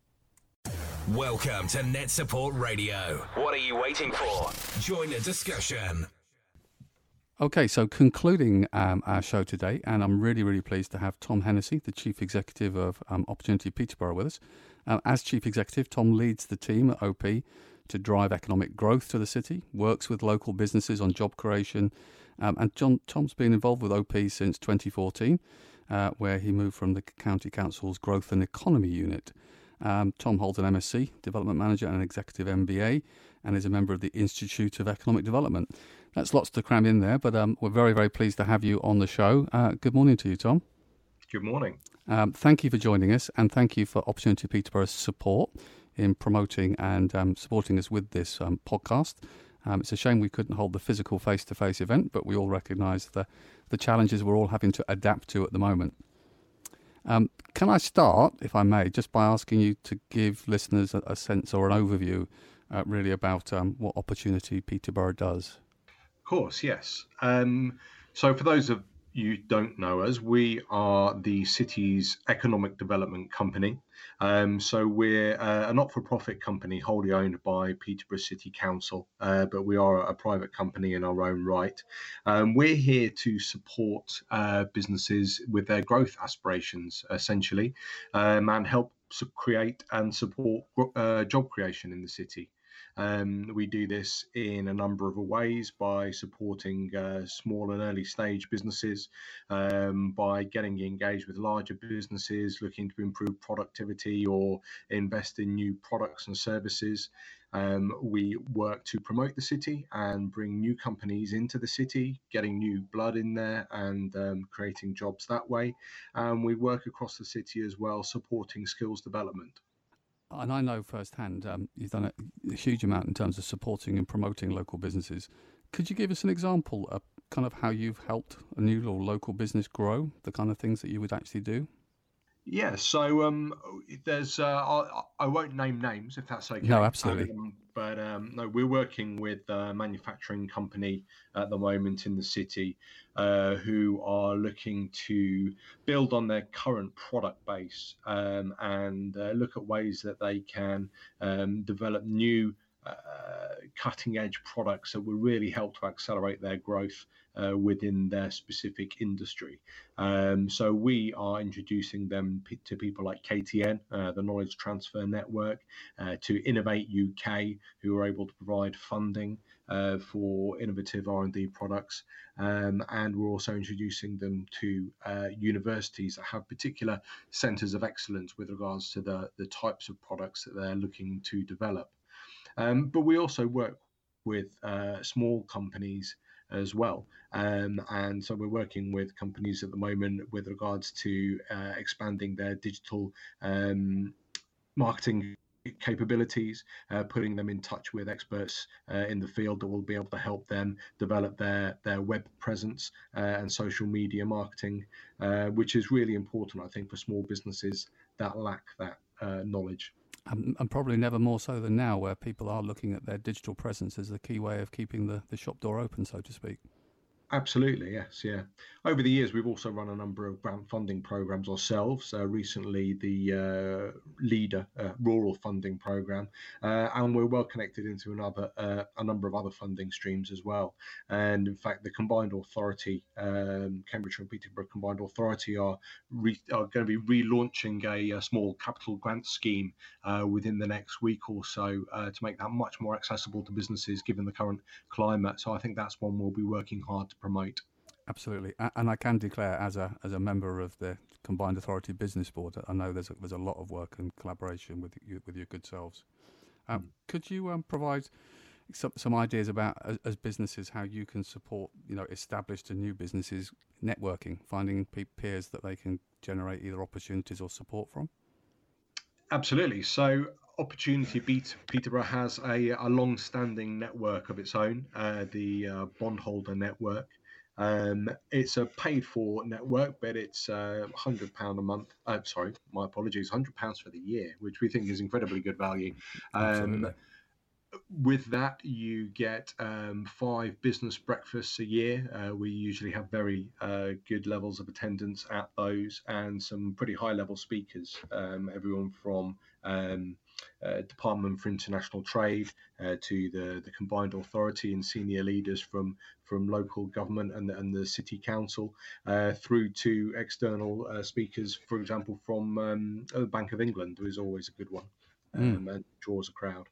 Welcome to Net Support Radio. What are you waiting for? Join the discussion. Okay, so concluding um, our show today, and I'm really, really pleased to have Tom Hennessy, the Chief Executive of um, Opportunity Peterborough, with us. Uh, as Chief Executive, Tom leads the team at O P to drive economic growth to the city, works with local businesses on job creation, um, and John Tom's been involved with O P since twenty fourteen, uh, where he moved from the County Council's Growth and Economy Unit. Um, Tom holds an M S c, Development Manager, and an Executive M B A, and is a member of the Institute of Economic Development. That's lots to cram in there, but um, we're very, very pleased to have you on the show. Uh, good morning to you, Tom. Good morning. Um, thank you for joining us, and thank you for Opportunity Peterborough's support in promoting and um, supporting us with this um, podcast. Um, it's a shame we couldn't hold the physical face-to-face event, but we all recognise the, the challenges we're all having to adapt to at the moment. Um, can I start, if I may, just by asking you to give listeners a, a sense or an overview uh, really about um, what Opportunity Peterborough does? Of course, yes. Um, so for those of you who don't know us, we are the city's economic development company. Um, so we're uh, a not-for-profit company wholly owned by Peterborough City Council, uh, but we are a private company in our own right. Um, we're here to support uh, businesses with their growth aspirations, essentially, um, and help create and support uh, job creation in the city. Um, we do this in a number of ways by supporting uh, small and early stage businesses, um, by getting engaged with larger businesses looking to improve productivity or invest in new products and services. Um, we work to promote the city and bring new companies into the city, getting new blood in there and um, creating jobs that way. And we work across the city as well, supporting skills development. And I know firsthand um, you've done a, a huge amount in terms of supporting and promoting local businesses. Could you give us an example of kind of how you've helped a new or local business grow, the kind of things that you would actually do? Yeah, so um, there's uh, I, I won't name names if that's okay. No, absolutely. Um, but um, no, we're working with a manufacturing company at the moment in the city uh, who are looking to build on their current product base um, and uh, look at ways that they can um, develop new uh, cutting edge products that will really help to accelerate their growth uh, within their specific industry. Um, so we are introducing them p- to people like K T N, uh, the Knowledge Transfer Network, uh, to Innovate U K, who are able to provide funding uh, for innovative R and D products. Um, and we're also introducing them to uh, universities that have particular centres of excellence with regards to the, the types of products that they're looking to develop. Um, but we also work with uh, small companies as well. Um, and so we're working with companies at the moment with regards to uh, expanding their digital um, marketing capabilities, uh, putting them in touch with experts uh, in the field that will be able to help them develop their, their web presence uh, and social media marketing, uh, which is really important, I think, for small businesses that lack that uh, knowledge. Um, and probably never more so than now, where people are looking at their digital presence as the key way of keeping the, the shop door open, so to speak. Absolutely, yes, yeah. Over the years, we've also run a number of grant funding programs ourselves. Uh, recently, the uh, LEADER uh, rural funding program, uh, and we're well connected into another uh, a number of other funding streams as well. And in fact, the Combined Authority, um, Cambridgeshire and Peterborough Combined Authority, are re- are going to be relaunching a, a small capital grant scheme uh, within the next week or so uh, to make that much more accessible to businesses, given the current climate. So I think that's one we'll be working hard to promote. Absolutely, and I can declare as a as a member of the Combined Authority Business Board, I know there's a, there's a lot of work and collaboration with you, with your good selves. Um, mm. Could you um, provide some, some ideas about as, as businesses how you can support, you know, established and new businesses networking, finding pe- peers that they can generate either opportunities or support from? Absolutely. So Opportunity Peterborough has a, a long-standing network of its own, uh, the uh, Bondholder Network. Um, it's a paid-for network, but it's uh, one hundred pounds a month. Uh, sorry, my apologies, one hundred pounds for the year, which we think is incredibly good value. Um, Absolutely. With that, you get um, five business breakfasts a year. Uh, we usually have very uh, good levels of attendance at those and some pretty high-level speakers, um, everyone from um, uh, Department for International Trade uh, to the, the Combined Authority and senior leaders from, from local government and the, and the City Council uh, through to external uh, speakers, for example, from um, the Bank of England, who is always a good one um, mm. and draws a crowd.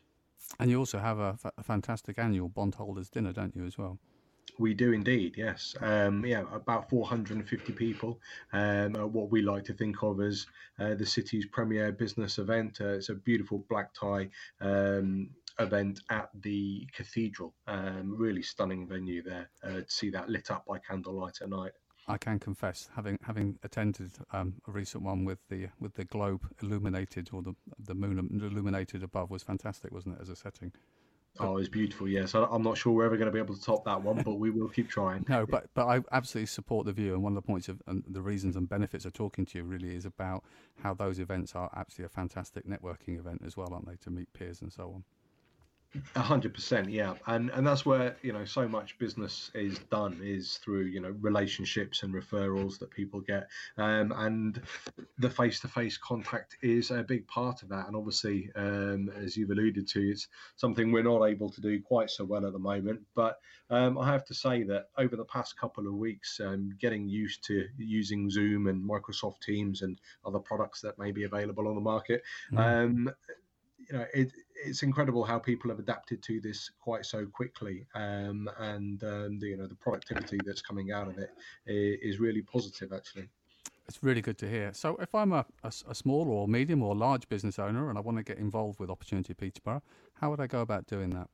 And you also have a, f- a fantastic annual bondholders dinner, don't you, as well? We do indeed, yes. Um, yeah, about four hundred fifty people. Um, uh, what we like to think of as uh, the city's premier business event. Uh, it's a beautiful black tie um, event at the cathedral. Um, really stunning venue there uh, to see that lit up by candlelight at night. I can confess, having having attended um, a recent one with the with the globe illuminated, or the the moon illuminated above, was fantastic, wasn't it, as a setting? But, oh, it's beautiful. Yes, I'm not sure we're ever going to be able to top that one, but we will keep trying. No, but but I absolutely support the view, and one of the points of and the reasons and benefits of talking to you really is about how those events are absolutely a fantastic networking event as well, aren't they, to meet peers and so on. A hundred percent, yeah, and and that's where you know so much business is done is through you know relationships and referrals that people get, um, and the face-to-face contact is a big part of that. And obviously, um, as you've alluded to, it's something we're not able to do quite so well at the moment. But um, I have to say that over the past couple of weeks, um, getting used to using Zoom and Microsoft Teams and other products that may be available on the market. Mm. Um, You know, it, it's incredible how people have adapted to this quite so quickly, um, and um, the, you know the productivity that's coming out of it is really positive. Actually, it's really good to hear. So, if I'm a, a, a small or medium or large business owner and I want to get involved with Opportunity Peterborough, how would I go about doing that?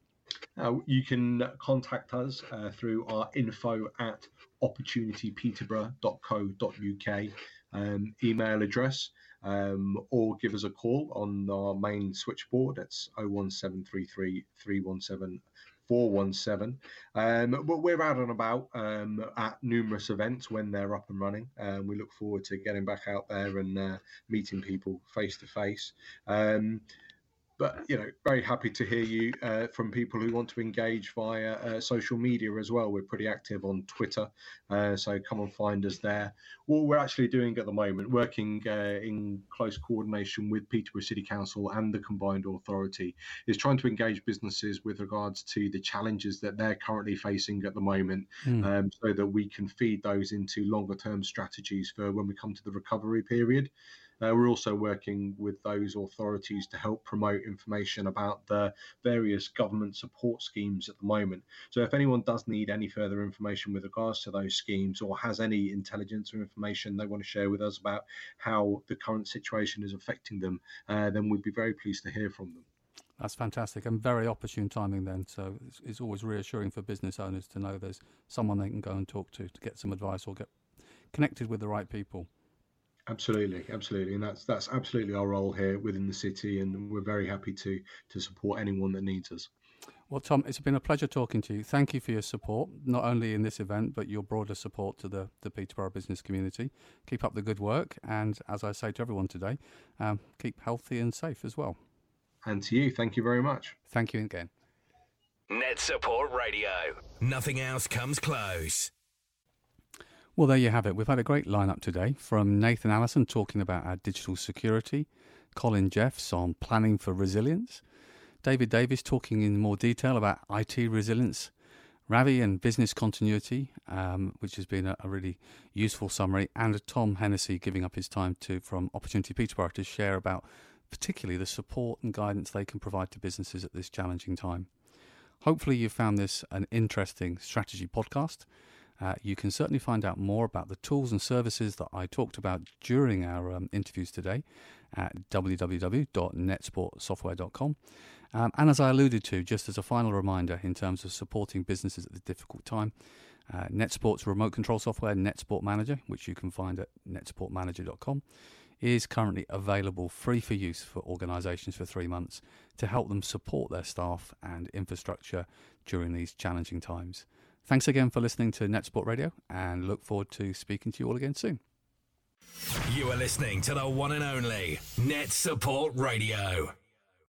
Uh, you can contact us uh, through our info at opportunity peterborough dot co dot uk um, email address. Um, or give us a call on our main switchboard. It's oh one seven three three, three one seven, four one seven. Um, but we're out and about um, at numerous events when they're up and running. Um, we look forward to getting back out there and uh, meeting people face to face. Um, But, you know, very happy to hear you uh, from people who want to engage via uh, social media as well. We're pretty active on Twitter, uh, so come and find us there. What we're actually doing at the moment, working uh, in close coordination with Peterborough City Council and the Combined Authority, is trying to engage businesses with regards to the challenges that they're currently facing at the moment, mm. um, so that we can feed those into longer term strategies for when we come to the recovery period. Uh, we're also working with those authorities to help promote information about the various government support schemes at the moment. So if anyone does need any further information with regards to those schemes or has any intelligence or information they want to share with us about how the current situation is affecting them, uh, then we'd be very pleased to hear from them. That's fantastic and very opportune timing then. So it's, it's always reassuring for business owners to know there's someone they can go and talk to to get some advice or get connected with the right people. Absolutely, absolutely, and that's that's absolutely our role here within the city, and we're very happy to to support anyone that needs us. Well, Tom, it's been a pleasure talking to you. Thank you for your support, not only in this event, but your broader support to the, the Peterborough business community. Keep up the good work, and as I say to everyone today, um, keep healthy and safe as well. And to you, thank you very much. Thank you again. Net Support Radio. Nothing else comes close. Well, there you have it. We've had a great lineup today, from Nathan Allison talking about our digital security, Colin Jeffs on planning for resilience, David Davis talking in more detail about I T resilience, Ravi and business continuity, um, which has been a, a really useful summary, and Tom Hennessy giving up his time to from Opportunity Peterborough to share about particularly the support and guidance they can provide to businesses at this challenging time. Hopefully you found this an interesting strategy podcast. Uh, you can certainly find out more about the tools and services that I talked about during our um, interviews today at w w w dot net sport software dot com. Um, and as I alluded to, just as a final reminder in terms of supporting businesses at this difficult time, uh, NetSport's remote control software, NetSport Manager, which you can find at net sport manager dot com, is currently available free for use for organisations for three months to help them support their staff and infrastructure during these challenging times. Thanks again for listening to NetSport Radio, and look forward to speaking to you all again soon. You are listening to the one and only Net Support Radio.